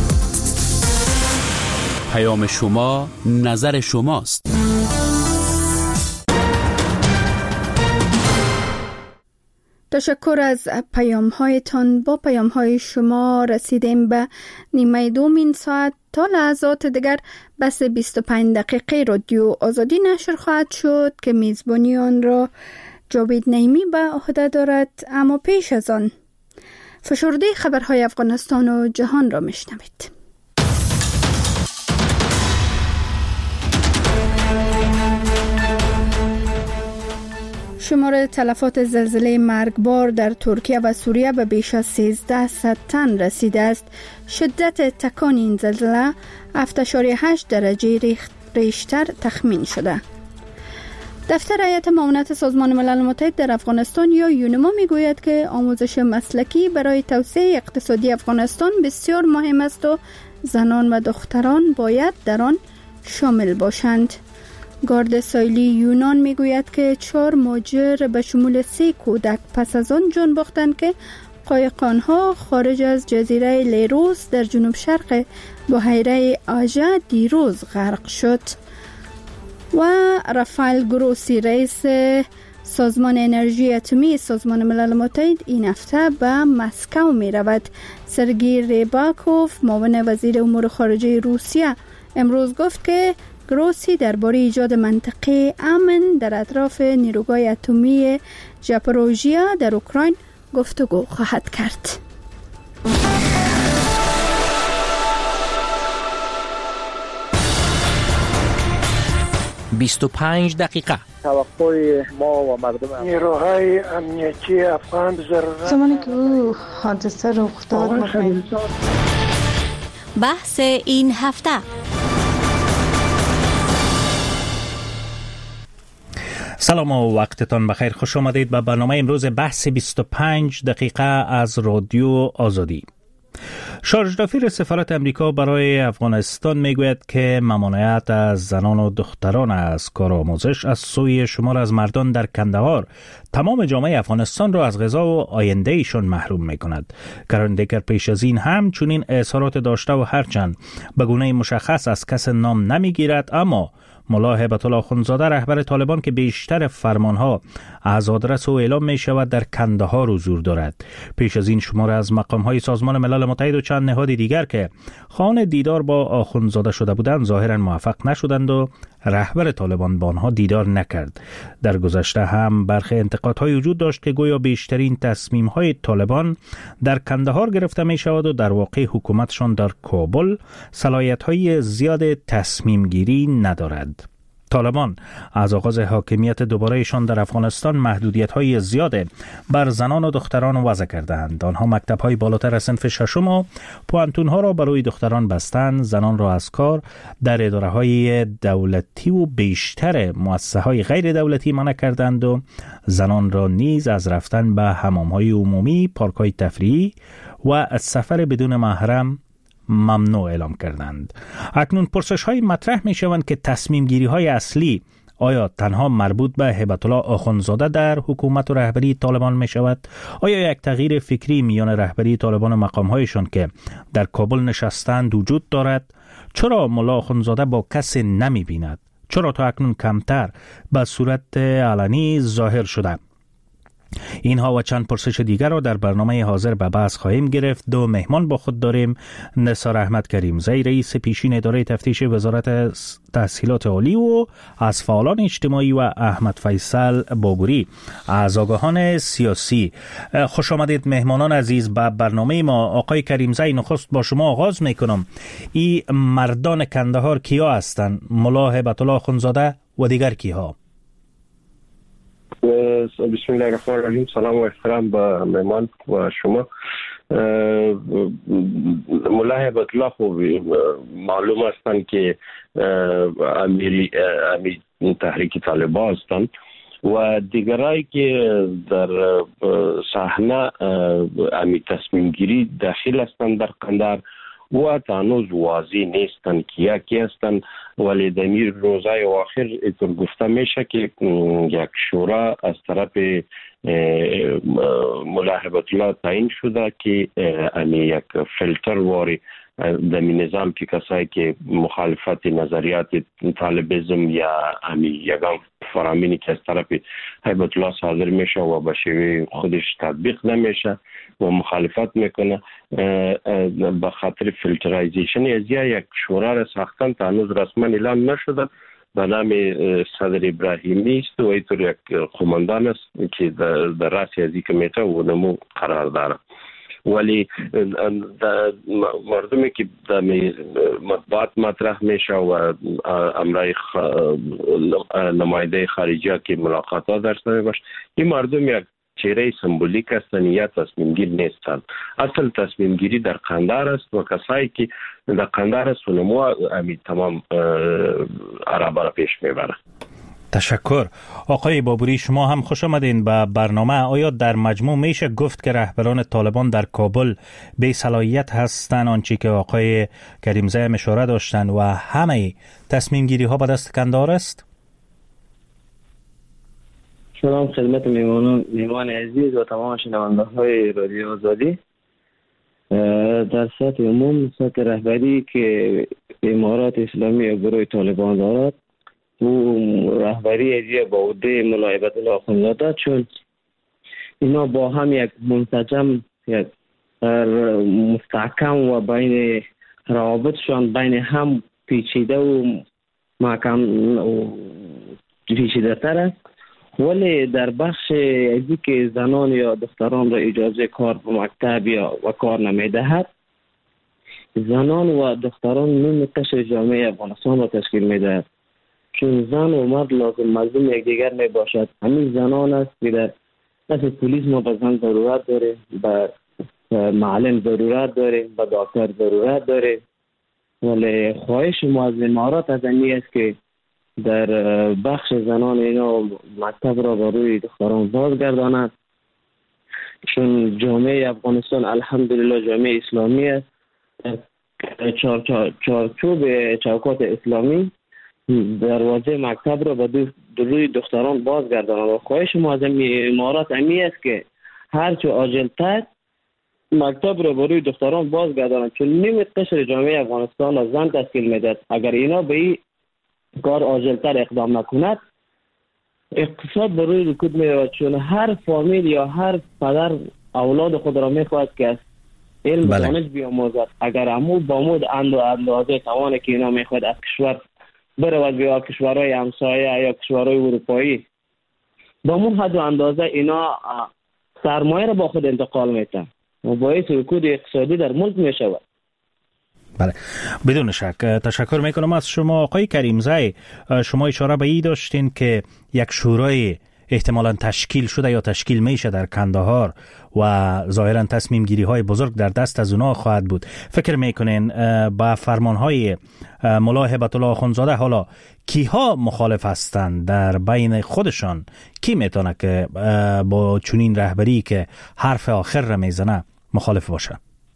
[SPEAKER 14] پیام شما نظر شماست.
[SPEAKER 1] تشکر از پیام هایتان. با پیام های شما رسیدیم به نیمه دومین ساعت. تا لحظات دیگر بس 25 دقیقه رادیو آزادی نشر خواهد شد که میزبانی آن را جاوید نعیمی به عهده دارد. اما پیش از آن فشرده خبرهای افغانستان و جهان را میشنوید. شمار تلفات زلزله مرگبار در ترکیه و سوریه به بیش از 1300 تن رسیده است. شدت تکان این زلزله 7.8 درجه ریشتر تخمین شده. دفتر هیئت معاونت سازمان ملل متحد در افغانستان یا یونما میگوید که آموزش مسلکی برای توسعه اقتصادی افغانستان بسیار مهم است و زنان و دختران باید در آن شامل باشند. گارد سایلی یونان میگوید که 4 مهاجر به شمول 3 کودک پس از آن جان باختند که قایقانها خارج از جزیره لیروس در جنوب شرق بحیره آژه دیروز غرق شد. و رافائل گروسی رئیس سازمان انرژی اتمی سازمان ملل متحد این هفته به مسکو می رود. سرگئی ریباکوف معاون وزیر امور خارجه روسیه امروز گفت که گروسی درباره ایجاد منطقه امن در اطراف نیروگاه اتمی ژاپاروژیا در اوکراین گفتگو خواهد کرد.
[SPEAKER 18] 25 دقیقه
[SPEAKER 19] توقع ما و مردم
[SPEAKER 20] نیروهای امنیتی افغان ضرورت
[SPEAKER 21] زمانی که او حادثه رخ داد
[SPEAKER 6] بحث این هفته.
[SPEAKER 18] سلام و وقتتان بخیر. خوش آمدید به برنامه امروز بحث 25 دقیقه از رادیو آزادی. شارژ دافیر سفارت امریکا برای افغانستان میگوید که ممانعت از زنان و دختران از کار آموزش از سوی شمار از مردان در کندهار تمام جامعه افغانستان را از غذا و آینده ایشان محروم میکند. کرن دیگر پیش از این هم چنین اظهارات داشته و هرچند به گونه مشخص از کس نام نمیگیرد، اما ملا هیبت الله اخوندزاده رهبر طالبان که بیشتر فرمانها از آدرس او اعلام می شود در کندهار حضور دارد. پیش از این شماره از مقامهای سازمان ملل متحد و چند نهاد دیگر که خواهان دیدار با اخوندزاده شده بودند ظاهرا موفق نشدند و رهبر طالبان با آنها دیدار نکرد. در گذشته هم برخی انتقادهای وجود داشت که گویا بیشترین تصمیم‌های طالبان در کندهار گرفته می شود و در واقع حکومتشان در کابل صلاحیت‌های زیاد تصمیم گیری ندارد. طالبان از آغاز حاکمیت دوبارهشان در افغانستان محدودیت‌های زیاد بر زنان و دختران وضع کردند. آنها مکتب‌های بالاتر از صنف ششم و پوانتون‌ها را برای دختران بستند، زنان را از کار در اداره‌های دولتی و بیشتر مؤسسه‌های غیر دولتی منع کردند و زنان را نیز از رفتن به حمام‌های عمومی، پارک‌های تفریحی و سفر بدون محرم ممنوع اعلام کردند. اکنون پرسش های مطرح می شوند که تصمیم گیری های اصلی آیا تنها مربوط به هیبت الله اخوندزاده در حکومت و رهبری طالبان می شود؟ آیا یک تغییر فکری میان رهبری طالبان و مقام هایشان که در کابل نشستند وجود دارد؟ چرا ملا اخوندزاده با کسی نمی بیند؟ چرا تا اکنون کمتر به صورت علنی ظاهر شده؟ اینها و چند پرسش دیگر را در برنامه حاضر به بحث خواهیم گرفت. دو مهمان با خود داریم: نثار احمد کریمزی رئیس پیشین اداره تفتیش وزارت تحصیلات عالی و از فعالان اجتماعی و احمد فیصل بابوری از آگاهان سیاسی. خوش آمدید مهمانان عزیز به برنامه ما. آقای کریمزی، نخست با شما آغاز میکنم. این مردان کندهار کیا هستند؟ ملا هیبت الله اخوندزاده و دیگر کیها؟
[SPEAKER 22] بسم الله الرحمن الرحیم. سلام و احترام به مهمان و شما. ملا هیبت الله خوب معلوم هستند که امیر تحریک طالبان هستند و دیگرایی که در صحنه امیر تصمیم گیری داخل هستند در کندهار و هنوز واضح نیستن که یکی هستند، ولی در این روزهای آخر اینطور گفته میشه که یک شورا از طرف ملا هیبت الله تعیین شده که یک فیلتر واری در نظام که کسایی که مخالفت نظریات طالبیزم یا یگان فرامینی که از طرف هیبت الله صادر میشه و به شیوه خودش تطبیق نمیشه و مخالفت میکنه، به خاطر فیلترایزیشن از یک شورا را ساختن تا هنوز رسما اعلام نشده به نام صدر ابراهیمی است و اینطور یک قماندان است که در راس از این کمیته و نمو قرار داره. ولی مردمی که در مطبوعات مطرح میشه و امرای نماینده خارجی که ملاقات داشته باشه، این مردم یک چهره سمبولیک هستند یا تصمیم گیر نیستند. اصل تصمیم گیری در قندهار است و کسایی که در قندهار است و نمو تمام عربا را پیش میبره.
[SPEAKER 18] تشکر. آقای بابوری، شما هم خوش آمدین به برنامه. آیا در مجموع میشه گفت که رهبران طالبان در کابل بی صلاحیت هستند، آنچه که آقای کریمزی هم اشاره داشتند، و همه تصمیم گیری ها به دست قندهار است؟
[SPEAKER 2] سلام خدمت میمان عزیز و تمام شنونده های رادیو آزادی. در سطح عموم، سطح رهبری که امارات اسلامی و گروه طالبان دارد و رهبری اجیه با عهده ملا هیبت الله اخوندزاده، چون اینا با هم یک منسجم، یک مستحکم و بین روابطشان بین هم پیچیده و محکم و پیچیده تر است. ولی در بخش ازی که زنان یا دختران را اجازه کار به مکتب یا و کار نمیدهد، زنان و دختران نیم قشر جامعه افغانستان را تشکیل میدهد، چون زن و مرد لازم ملزوم یکدیگر می باشد. همین زنان است که در دست پلیس ما به زن ضرورت داره، به معلم ضرورت داره، به دکتر ضرورت داره. ولی خواهش ما از امارات از این است که در بخش زنان اینا مکتب را به روی دختران بازگرداند، چون جامعه افغانستان الحمدلله جامعه اسلامی است. چارچوب چوکات اسلامی دروازه مکتب را به روی دختران بازگرداند و خواهش ما از امارات امی است که هرچه عاجل‌تر مکتب را به روی دختران بازگرداند، چون نیم قشر جامعه افغانستان را زن تشکیل میدهد. اگر اینا به این کار عاجل‌تر اقدام نکند، اقتصاد به روی رکود میرود، چون هر فامیل یا هر پدر اولاد خود را میخواهد که از علم دانش بیاموزد. اگر امو با مود اندازه توانه که اینا میخواهد از کشور برود یا کشورهای همسایه یا کشورهای اروپایی، با مون حد و اندازه اینا سرمایه را با خود انتقال میتن و باعث رکود اقتصادی در ملک میشود.
[SPEAKER 18] بله، بدون شک. تشکر میکنم از شما. آقای کریمزی، شما اشاره به این داشتین که یک شورای احتمالاً تشکیل شده یا تشکیل میشه در کندهار و ظاهراً تصمیم گیری های بزرگ در دست از اونا خواهد بود. فکر میکنین با فرمان های ملا هیبت الله اخوندزاده حالا کیها مخالف هستند در بین خودشان؟ کی میتونه که با چنین رهبری که حرف آخر را میزنه مخالف باشه؟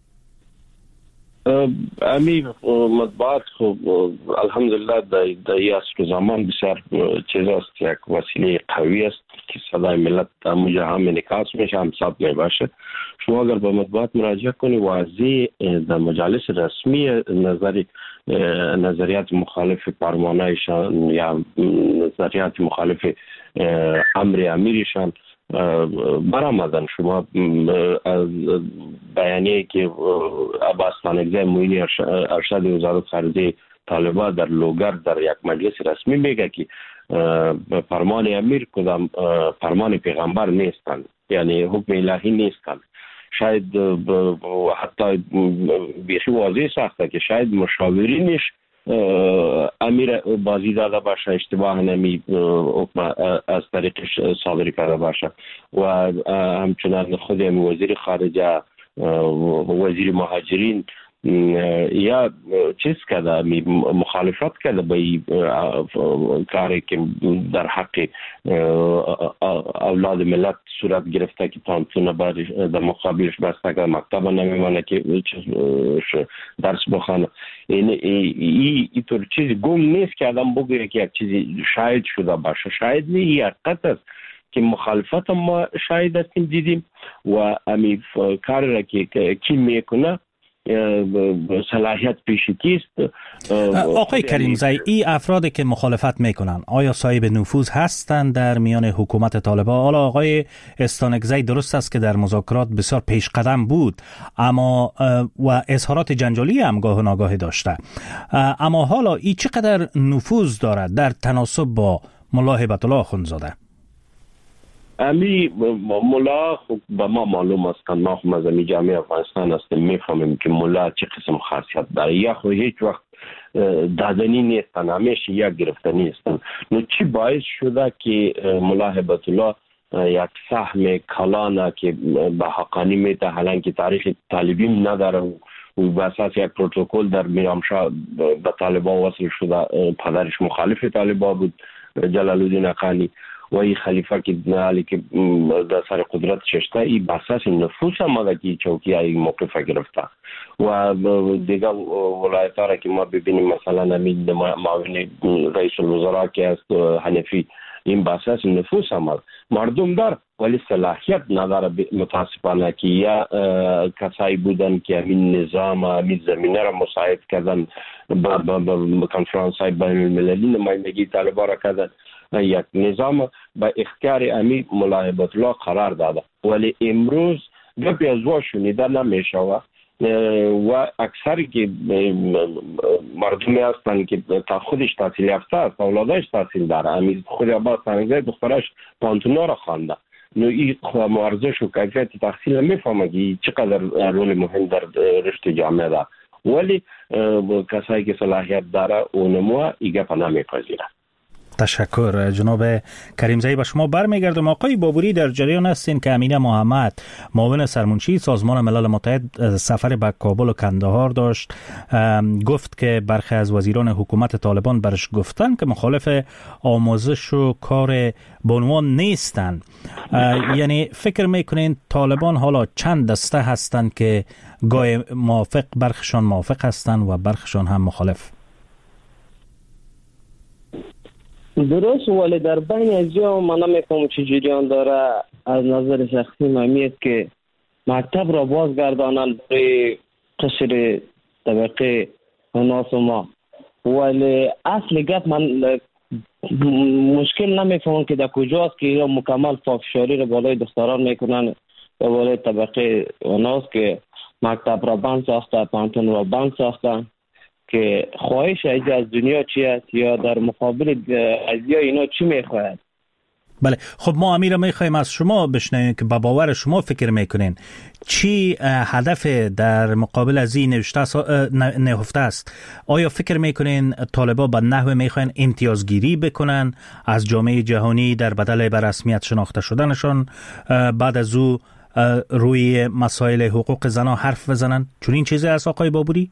[SPEAKER 22] امی مطبوعات خب الحمدلله در این عصر زمان بسیار چیز است، یک وسیله قوی است که صدای ملت در هم انعکاس میشه، هم ثبت میباشه. شما اگر به مطبوعات مراجعه کنی واضح در مجالس رسمی نظریات مخالف فرمانایشان یا نظریات مخالف امر امیرشان برآمدن. شما از بیانیه‌ای که عباس خانقزی معین ارشد وزارت خارجه طالبان در لوگر در یک مجلس رسمی میگه که فرمان امیر کدام فرمان پیغمبر نیستند، یعنی حکم الهی نیستند. شاید حتی بیخی واضح ساخته که شاید مشاورینش امیر بازی داده باشه، اشتباه نمی حکم از طریقش صادر کرده باشه و همچنان خود وزیر خارجه، وزیر مهاجرین یا چیز کرده مخالفت کرده به کاری که در حق اولاد ملت صورت گرفته که تانتونه در مقابلش بسته که مکتب نمیمانه که درس بخوانه. این طور چیزی گم نیست که آدم بگه که یک چیزی شاید شده باشه. شاید نه، این حقیقت است که مخالفت ما شاید هستیم دیدیم و امی کاری را که کی میکنه صلاحیت پیشی کیست.
[SPEAKER 18] آقای کریمزی، این افرادی که مخالفت میکنن آیا صاحب نفوذ هستند در میان حکومت طالبان؟ حالا آقای استانکزی درست است که در مذاکرات بسیار پیش قدم بود اما و اظهارات جنجالی هم گاه و ناگاه داشته، اما حالا این چقدر نفوذ دارد در تناسب با ملا هیبت الله اخوندزاده؟
[SPEAKER 22] امی ملا خب به ما معلوم است که ما هم از امی جامعه افغانستان هستیم، میفهمیم که ملا چه قسم خاصیت داره. یا خو هیچ وقت دادنی نیستن، همیشه یا گرفتنی هستن. نو چی باعث شده که ملا هیبت الله یک سهم کلانه که به حقانی میته، حالا که تاریخ طالبین نداره و به اساس یک پروتکل در میرامشاه به طالبان وصل شده. پدرش مخالف طالبان بود، جلال الدین حقانی، و این خلیفه که حالی که در سر قدرت ششته، این بساس نفوس هم که چوکی این موقف گرفته. و دیگه ولایت ها را که ما ببینیم، مثلا امید معاون رئیس الوزراء که است حنفی، این بساس نفوس هم مردم دار ولی صلاحیت نداره متاسفانه که یا کسایی بودن که همین نظام همین زمینه را مساعد کردن با کنفرانس های بین المللی نمایندگی طالبان را کردن. یک نظام با اختیار امی ملا هیبت الله قرار داده ولی امروز گپی از وا شنیده نمیشه و اکثری که مردمی هستند که تا خودش تحصیل یافته است، اولادش تحصیل داره. امی خود عباس استانکزی دخترش پانتونا را خوانده. نو این ارزش و کیفیت تحصیل میفهمه که چقدر رول مهم در رشد جامعه داره، ولی کسایی که صلاحیت داره اونمو این گپ نمیپذیره.
[SPEAKER 18] تشکر جناب کریمزی. به شما برمیگردم. آقای بابوری، در جریان هستین که امین محمد معاون سرمنشی سازمان ملل متحد سفر به کابل و کندهار داشت، گفت که برخی از وزیران حکومت طالبان برش گفتن که مخالف آموزش و کار بانوان نیستن. یعنی فکر میکنین طالبان حالا چند دسته هستند که گاهی موافق، برخشان موافق هستند و برخشان هم مخالف؟
[SPEAKER 2] درست، ولی در بین ازیا من نمیفهم چه جریان داره. از نظر شخصی من که مکتب را بازگردانند برای قشر طبقه ناس ما، ولی اصل گپ من مشکل نمیفهم که در کجاست که اینا مکمل پافشاری را بالای دختران میکنن و بالای طبقه ناس که مکتب را بند ساخته، پانتون را بند ساخته. که خواهش ایجا از دنیا چی است یا در مقابل ازیا اینا چی میخواهد؟
[SPEAKER 18] بله، خب ما امیر میخوایم از شما بشنویم که با باور شما فکر میکنین چی هدف در مقابل از این نهفته است؟ آیا فکر میکنین طالبان به نحو میخواین امتیازگیری بکنن از جامعه جهانی در بدل به رسمیت شناخته شدنشان، بعد از او روی مسائل حقوق زنان حرف بزنن؟ چون این چیزی است آقای بابوری؟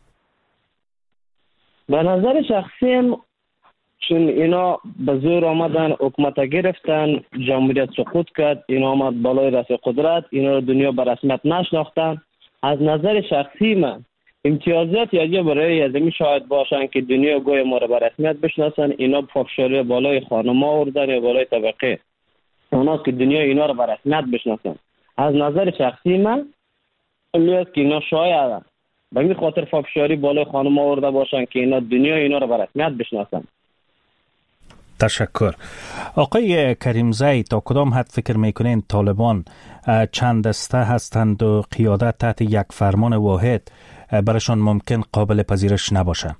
[SPEAKER 2] به نظر شخصیم چون اینا به زور آمدن حکومت گرفتن، جمهوریت سقوط کرد، اینا آمد بالای رأس قدرت، اینا رو دنیا به رسمیت نشناختن. از نظر شخصی من امتیازات یا برای ازمی شاید باشن که دنیا گوی ما رو به رسمیت بشناسن. اینا پافشاری بالای خانم آوردن یا بالای طبقه اوناست که دنیا اینا رو به رسمیت بشناسن. از نظر شخصی من میاد که اینا شاید به این خاطر فافشاری بالای خانم آورده باشن که اینا دنیا اینا رو به رسمیت بشناسن.
[SPEAKER 18] تشکر. آقای کریمزی، تا کدام حد فکر میکنین طالبان چند دسته هستند و قیادت تحت یک فرمان واحد برشان ممکن قابل پذیرش نباشه؟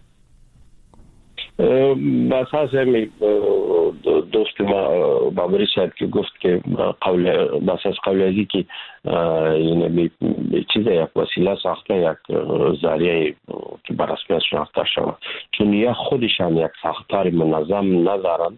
[SPEAKER 22] بساس دوست ما بابری صاحب که گفت که بساس قول ازی که یعنی چیز یک وسیله ساخته، یک ذریعه که بر رسمیت شناخته شود، چون یا خودشان یک ساختار منظم ندارن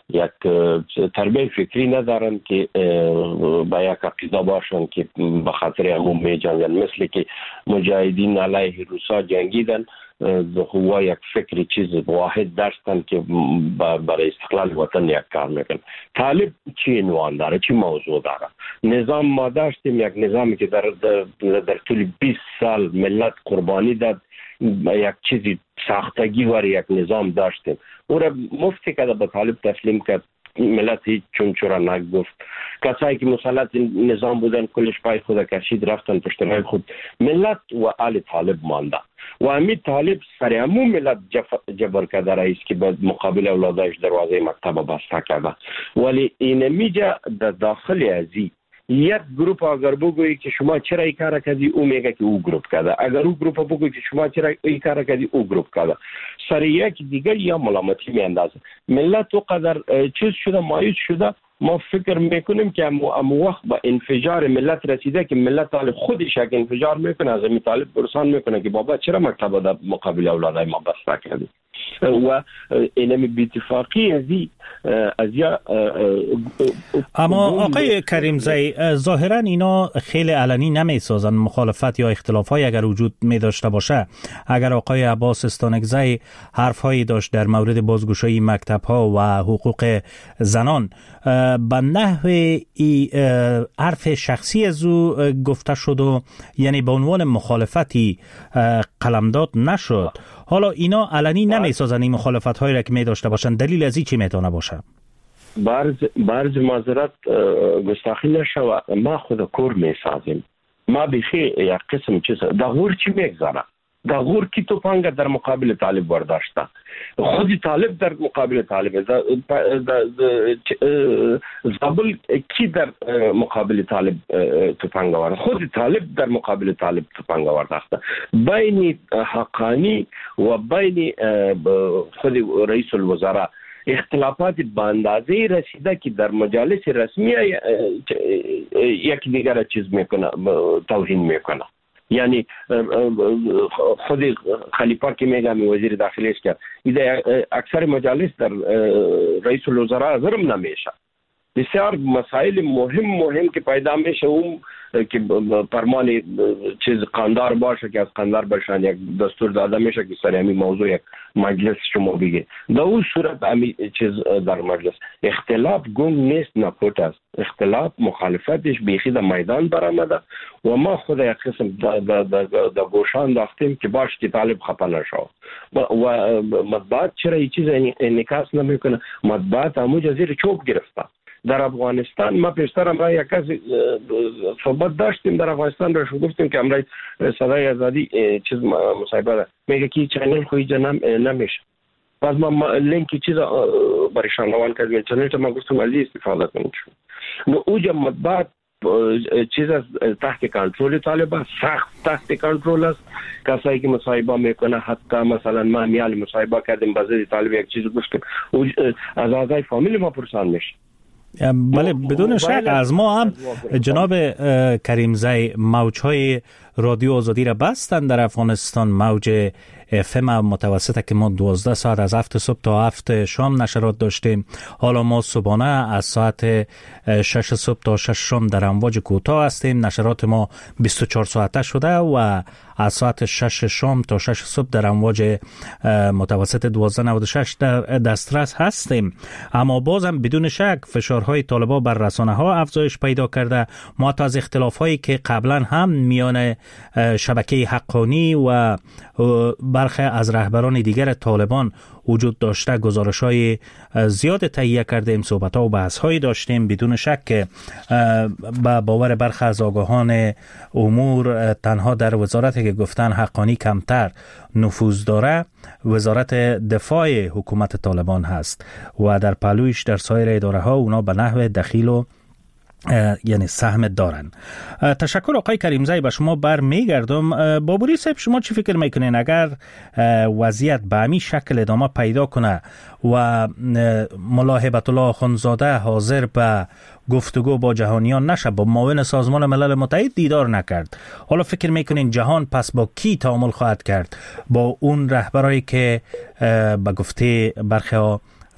[SPEAKER 22] یک تربیت فکری ندارن که با یک عقیده باشن که به خاطر همون می جنگن، مثل که مجاهدین علیه روسا جنگیدن هو یک فکری چیز واحد داشتن که برای استقلال وطن یک کار میکن. طالب چی عنوان داره، چی موضوع داره؟ نظام ما داشتیم، یک نظامی که در طول 20 سال ملت قربانی داد، یک چیزی ساختگی ور یک نظام داشتیم، او را مفتی که به طالب تسلیم کرد، ملت هیچ چون چرا نگفت. کسایی که مسلط نظام بودن کلش پای خود کشید رفتن پشت راه خود، ملت و آل طالب مانده و امید طالب سر همون ملت جبر کرده رئیس که به مقابل اولادش دروازه مکتب بسته کرده. ولی این میجه در داخل ازی یک گروپ اگر بگویی که شما چرا این کار کردی، او میگه که او گروپ کرده. اگر او گروپ بگویی که شما چرا این کار کردی، او گروپ کرده. سر یک دیگر یا ملامتی میاندازه. ملت تو قدر چیز شده، مایوس شده. ما فکر میکنیم که ام وقت با انفجار ملت رسیده که ملت طالب خودش یک انفجار میکنه، از این طالب برسان میکنه که بابا چرا مکتب در مقابل اولادای ما بسته کردی. و اینمی بی‌اتفاقی از یا
[SPEAKER 18] اما آقای کریمزی ظاهرا اینا خیلی علنی نمیسازن. مخالفت یا اختلافای اگر وجود می داشته باشه، اگر آقای عباس استانکزی حرفهایی داشت در مورد بازگشایی مکتب ها و حقوق زنان، به نحو حرف شخصی از او گفته شد و یعنی به عنوان مخالفتی قلمداد نشد. حالا اینا علنی نمیسازن این مخالفت هایی را که می داشته باشن، دلیل از این چی میتونه باشه؟
[SPEAKER 22] برز معذرت گستاخی نشوه، ما خود کور میسازیم. ما بیخی یک قسم چیز دغور چی میگذاره، دغور کی تو پانگه در مقابل طالب برداشته، خودی طالب در مقابل طالب، زابل کی در مقابل طالب تو پانگه ورده، خودی طالب در مقابل طالب تو پانگه ورداشته. بین حقانی و بین خودی رئیس الوزراء اختلافات به اندازه رسیده که در مجالس رسمی یکی دیگر چیز میکنه، توهین میکنه. یعنی خود خلیفه که میگم وزیر داخلیش کرد، اکثر مجالس در رئیس الوزراء ظرم نمیشه. بسیار مسائل مهم که پیدا میشه اون که فرمان چیز قاندار باشه که از قاندار بشن یک دستور داده میشه که سر همین موضوع یک مجلس شما بگه. در اون صورت همین چیز در مجلس اختلاف گنگ نیست، نپوت است. اختلاف مخالفتش بیخی در میدان برآمده و ما خود یک قسم در گوشان داختیم که باش که طالب خفه نشو. و مطبوعات چرا این چیز انعکاس نمیکنه؟ مطبوعات همونجا زیر چوب گرفته. در افغانستان ما پیشتر را یک کسی صحبت داشتیم در افغانستان را گفتیم که امرای صدای آزادی چیز مصاحبه ده، میگه که چنل خویجا نمیشه. بعد ما لینکی چیز برای شنوان کردیم اینترنت، ما گفتم از این استفاده کنیم. نو اوجا مطبوعات چیز از تحت کنترل طالب، سخت تحت کنترل است. کسایی که مصاحبه میکنه، حتی مثلا ما میال مصاحبه کردیم بازی طالب یک چیز گفتیم از اعضای فامیل ما پرسان میشه.
[SPEAKER 18] بله بدون شک از ما هم جناب کریمزی موجهای رادیو آزادی را بستن در افغانستان، موج FM متوسطه که ما 12 ساعت از 7 صبح تا 7 شام نشرات داشتیم. حالا ما صبحانه از ساعت 6 صبح تا 6 شام در امواج کوتاه هستیم. نشرات ما 24 ساعته شده و از ساعت 6 شام تا 6 صبح در امواج متوسط 1296 در دسترس هستیم. اما بازم بدون شک فشارهای طالبان بر رسانه ها افزایش پیدا کرده. ما از اختلافایی که قبلا هم میان شبکه حقانی و برخی از رهبران دیگر طالبان وجود داشته گزارش‌های زیاد تهیه کردیم، صحبت‌ها و بحث‌هایی داشتیم. بدون شک که با باور برخی از آگاهان امور تنها در وزارتی که گفتن حقانی کمتر نفوذ داره وزارت دفاع حکومت طالبان هست و در پهلویش در سایر اداره‌ها اونا به نحو دخیل و یعنی سهم دارن. تشکر آقای کریمزی، به شما برمیگردم. بابوری صاحب شما چی فکر میکنین اگر وضعیت به همین شکل ادامه پیدا کنه و ملا هیبت الله آخوندزاده حاضر به گفتگو با جهانیان نشه، با معاون سازمان ملل متحد دیدار نکرد، حالا فکر میکنین جهان پس با کی تعامل خواهد کرد؟ با اون رهبرایی که به گفته برخی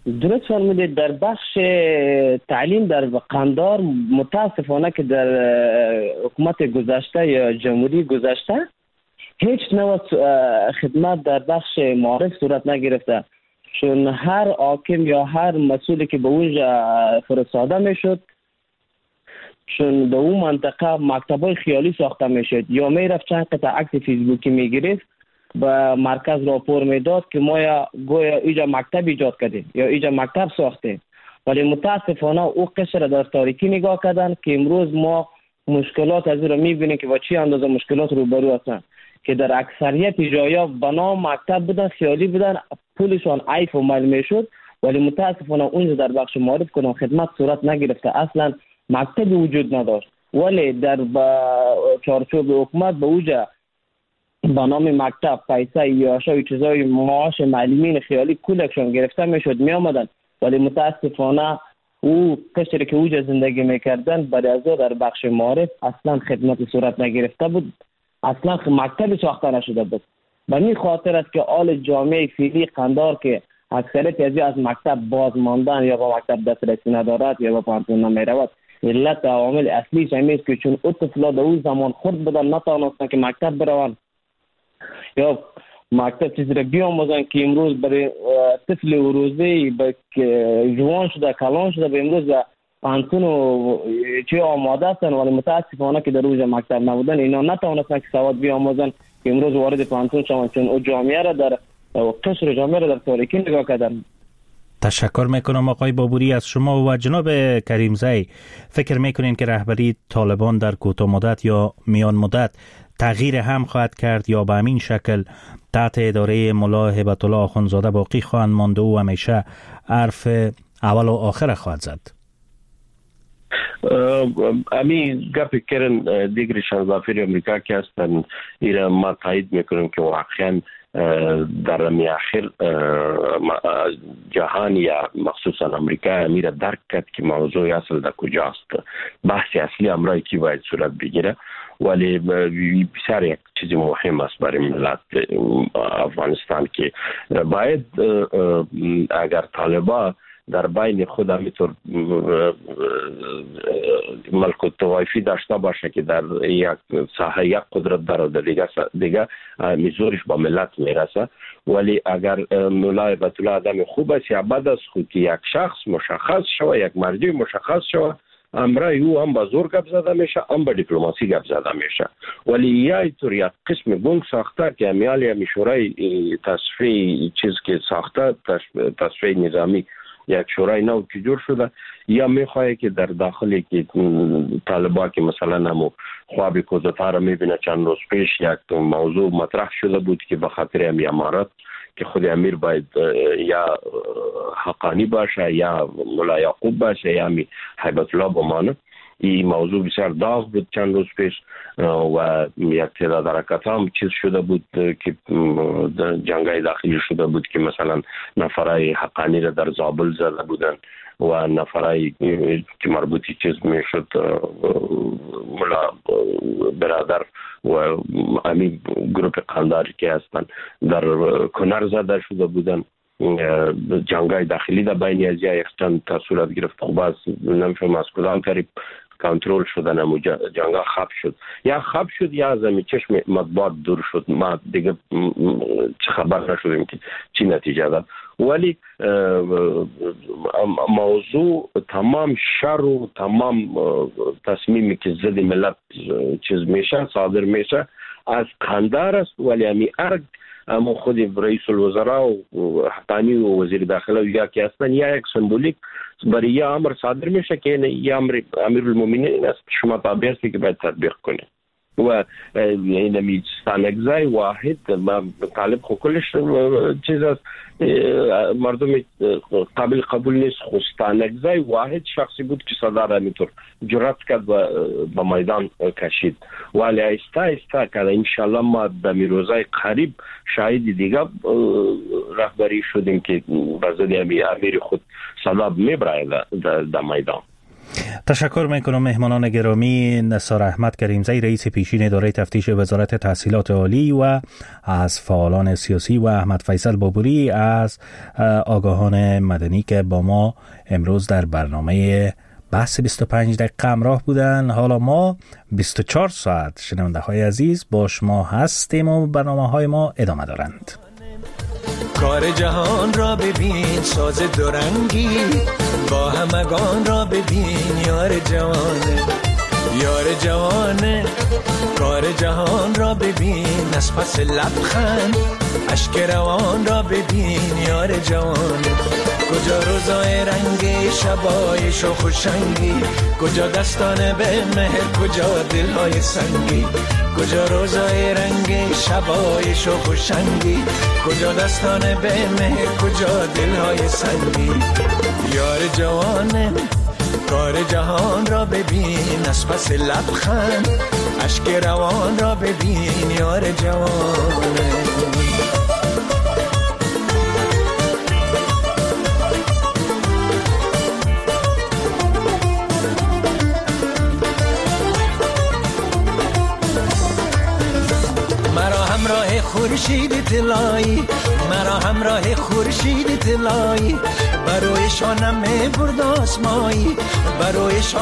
[SPEAKER 2] درست فرمودید. در بخش تعلیم در قندار متاسفانه که در حکومت گذشته یا جمهوری گذشته هیچ نوع خدمت در بخش معارف صورت نگرفته، چون هر حاکم یا هر مسئولی که به اونجا فرستاده میشد، چون در اون منطقه مکتبای خیالی ساخته میشد یا میرفت چند قطعه عکس فیسبوکی میگرفت به مرکز راپور میداد که ما گویا اینجا مکتب ایجاد کردیم یا اینجا مکتب ساختیم، ولی متاسفانه او قشر در تاریکی نگاه کردن که امروز ما مشکلات از رو میبینیم که با چی اندازه مشکلات روبرو هستن که در اکثریت جایا بنا مکتب بودن، خیالی بودن، پولشان عیف و مل میشد، ولی متاسفانه اونجا در بخش معارف کنم خدمت صورت نگرفته، اصلا مکتب وجود نداشت، ولی در چارچوب حکومت به اونجا با نام مکتب پیسه یا شاید چیزای معاش معلمین خیالی کلکشون گرفته میشد می آمدن، ولی متاسفانه او قشری که اوجا زندگی میکردن بعد از در بخش معارف اصلا خدمت صورت نگرفته بود، اصلا مکتب ساخته نشده بود. به این خاطر است که آل جامعه فعلی قندار که اکثریت از مکتب باز ماندن یا با مکتب دسترسی ندارد یا با پانتون نمیرود، علت عوامل اصلیش همین است که چون اطفالا در اون زمان خود بودن نتوانستن که مکتب بروند یا مکتب چیزی را بیاموزن که امروز برای طفل و روزه جوان شده کلان شده به امروز پانتون و چه آماده هستن، ولی متاسفانه که در روز مکتب نبودن اینا نتوانستن که سواد بیاموزن که امروز وارد پانتون شوند، چون او جامعه را در قشر جامعه را در تاریکی نگاه کردن.
[SPEAKER 18] تشکر میکنم آقای بابوری از شما. و جناب کریمزی، فکر میکنین که رهبری طالبان در کوتاه مدت یا میان مدت تغییر هم خواهد کرد یا به همین شکل تحت اداره ملا هیبت الله آخوندزاده باقی خواهند ماند و همیشه حرف اول و آخر خواهد زد؟
[SPEAKER 22] امی گپ کرن دیگرشان وزیر امریکا که هستن ایره ما تایید میکنیم که واقعا در میاخر جهان یا مخصوصا امریکا امیر درک کرد که موضوع اصل در کجاست، بحث اصلی امرایی که باید صورت بگیره، ولی بسیار یک چیز مهم است برای ملت افغانستان که باید اگر طالبان در بین خود همینطور ملک الطوایفی داشته باشه که در یک ساحه یک قدرت داره در دیگه میزورش با ملت میرسه، ولی اگر ملا هیبت الله آدم خوب است یا بد است خود که یک شخص مشخص شوه، یک مرجع مشخص شوه، امرای او هم با زور گپ زده میشه هم با دیپلماسی گپ زده میشه، ولی یا اینطور یک قسم گنگ ساخته که امیالی شورای تصفیه چیز که ساخته تصفیه نظامی یک شورای نو که جور شده، یا میخواه که در داخلی که طالبا که مثلا همو خواب کوزتا را میبینه چند روز پیش یک موضوع مطرح شده بود که به خاطر امی امارات که خود امیر باید یا حقانی باشه یا ملا یعقوب باشه یا امی هیبت الله بمانه، این موضوع بسیار داغ بود چند روز پیش و یک تعداد حرکت هم چیز شده بود که جنگای داخلی شده بود که مثلا نفرای حقانی را در زابل زده بودن و نفرای که مربوطی چیز میشد ملا برادر و امی گروپ قنداری که هستن در کنر زده شده بودن. جنگای داخلی در بین از یک چند صورت گرفت، خوب از نمیفهم از کدام طریق کنترل شدن امو جنگا خب شد یا از امی چشم مطبوعات دور شد، ما دیگه خبر نشدیم که چی نتیجه داد، ولی موضوع تمام شر و تمام تصمیمی که ضد ملت چیز میشه صادر میشه از قندار است، ولی امی ارگ اما خود رئیس الوزراء و حقانی و وزیر داخله یا که هستن یا یک سمبولیک برای یا امر صادر میشه که یا امیر المؤمنین است شما تابع هستی که باید تطبیق کنه و این ستانکزای واحد ما طالب خو کلش چیز است مردم قابل قبول نیست، خو ستانکزای واحد شخصی بود که صدر همینطور جرأت کرد و به میدان کشید، ولی ایستا ایستا که انشالله ما به روزای قریب شاید دیگه رهبری شدیم که بازدی امیر خود صدا میبره در میدان.
[SPEAKER 18] تشکر میکنم مهمانان گرامی. نثار احمد کریمزی رئیس پیشین اداره تفتیش وزارت تحصیلات عالی و از فعالان سیاسی و احمد فیصل بابوری از آگاهان مدنی که با ما امروز در برنامه بحث 25 دقیقه همراه بودن. حالا ما 24 ساعت شنونده های عزیز با شما هستیم و برنامه های ما ادامه دارند.
[SPEAKER 5] کار جهان را ببین ساز دورنگی، با همگان را ببین یار جوانه، یار جوانه. کار جهان را ببین از پس لبخند، اشک روان را ببین یار جوانه. کجا روزای رنگی شبای شوخ و شنگی، کجا دستان به مهر کجا دلهای سنگی. کجا روزای رنگی شبای شوخ و شنگی، کجا دستان به مهر کجا دلهای سنگی. یار جوانه کار جهان را ببین از پس لبخند، اشک روان را ببین یار جوانه. خورشید طلایی مرا همراه خورشید طلایی، بروی شانم برد آسمایی، بروی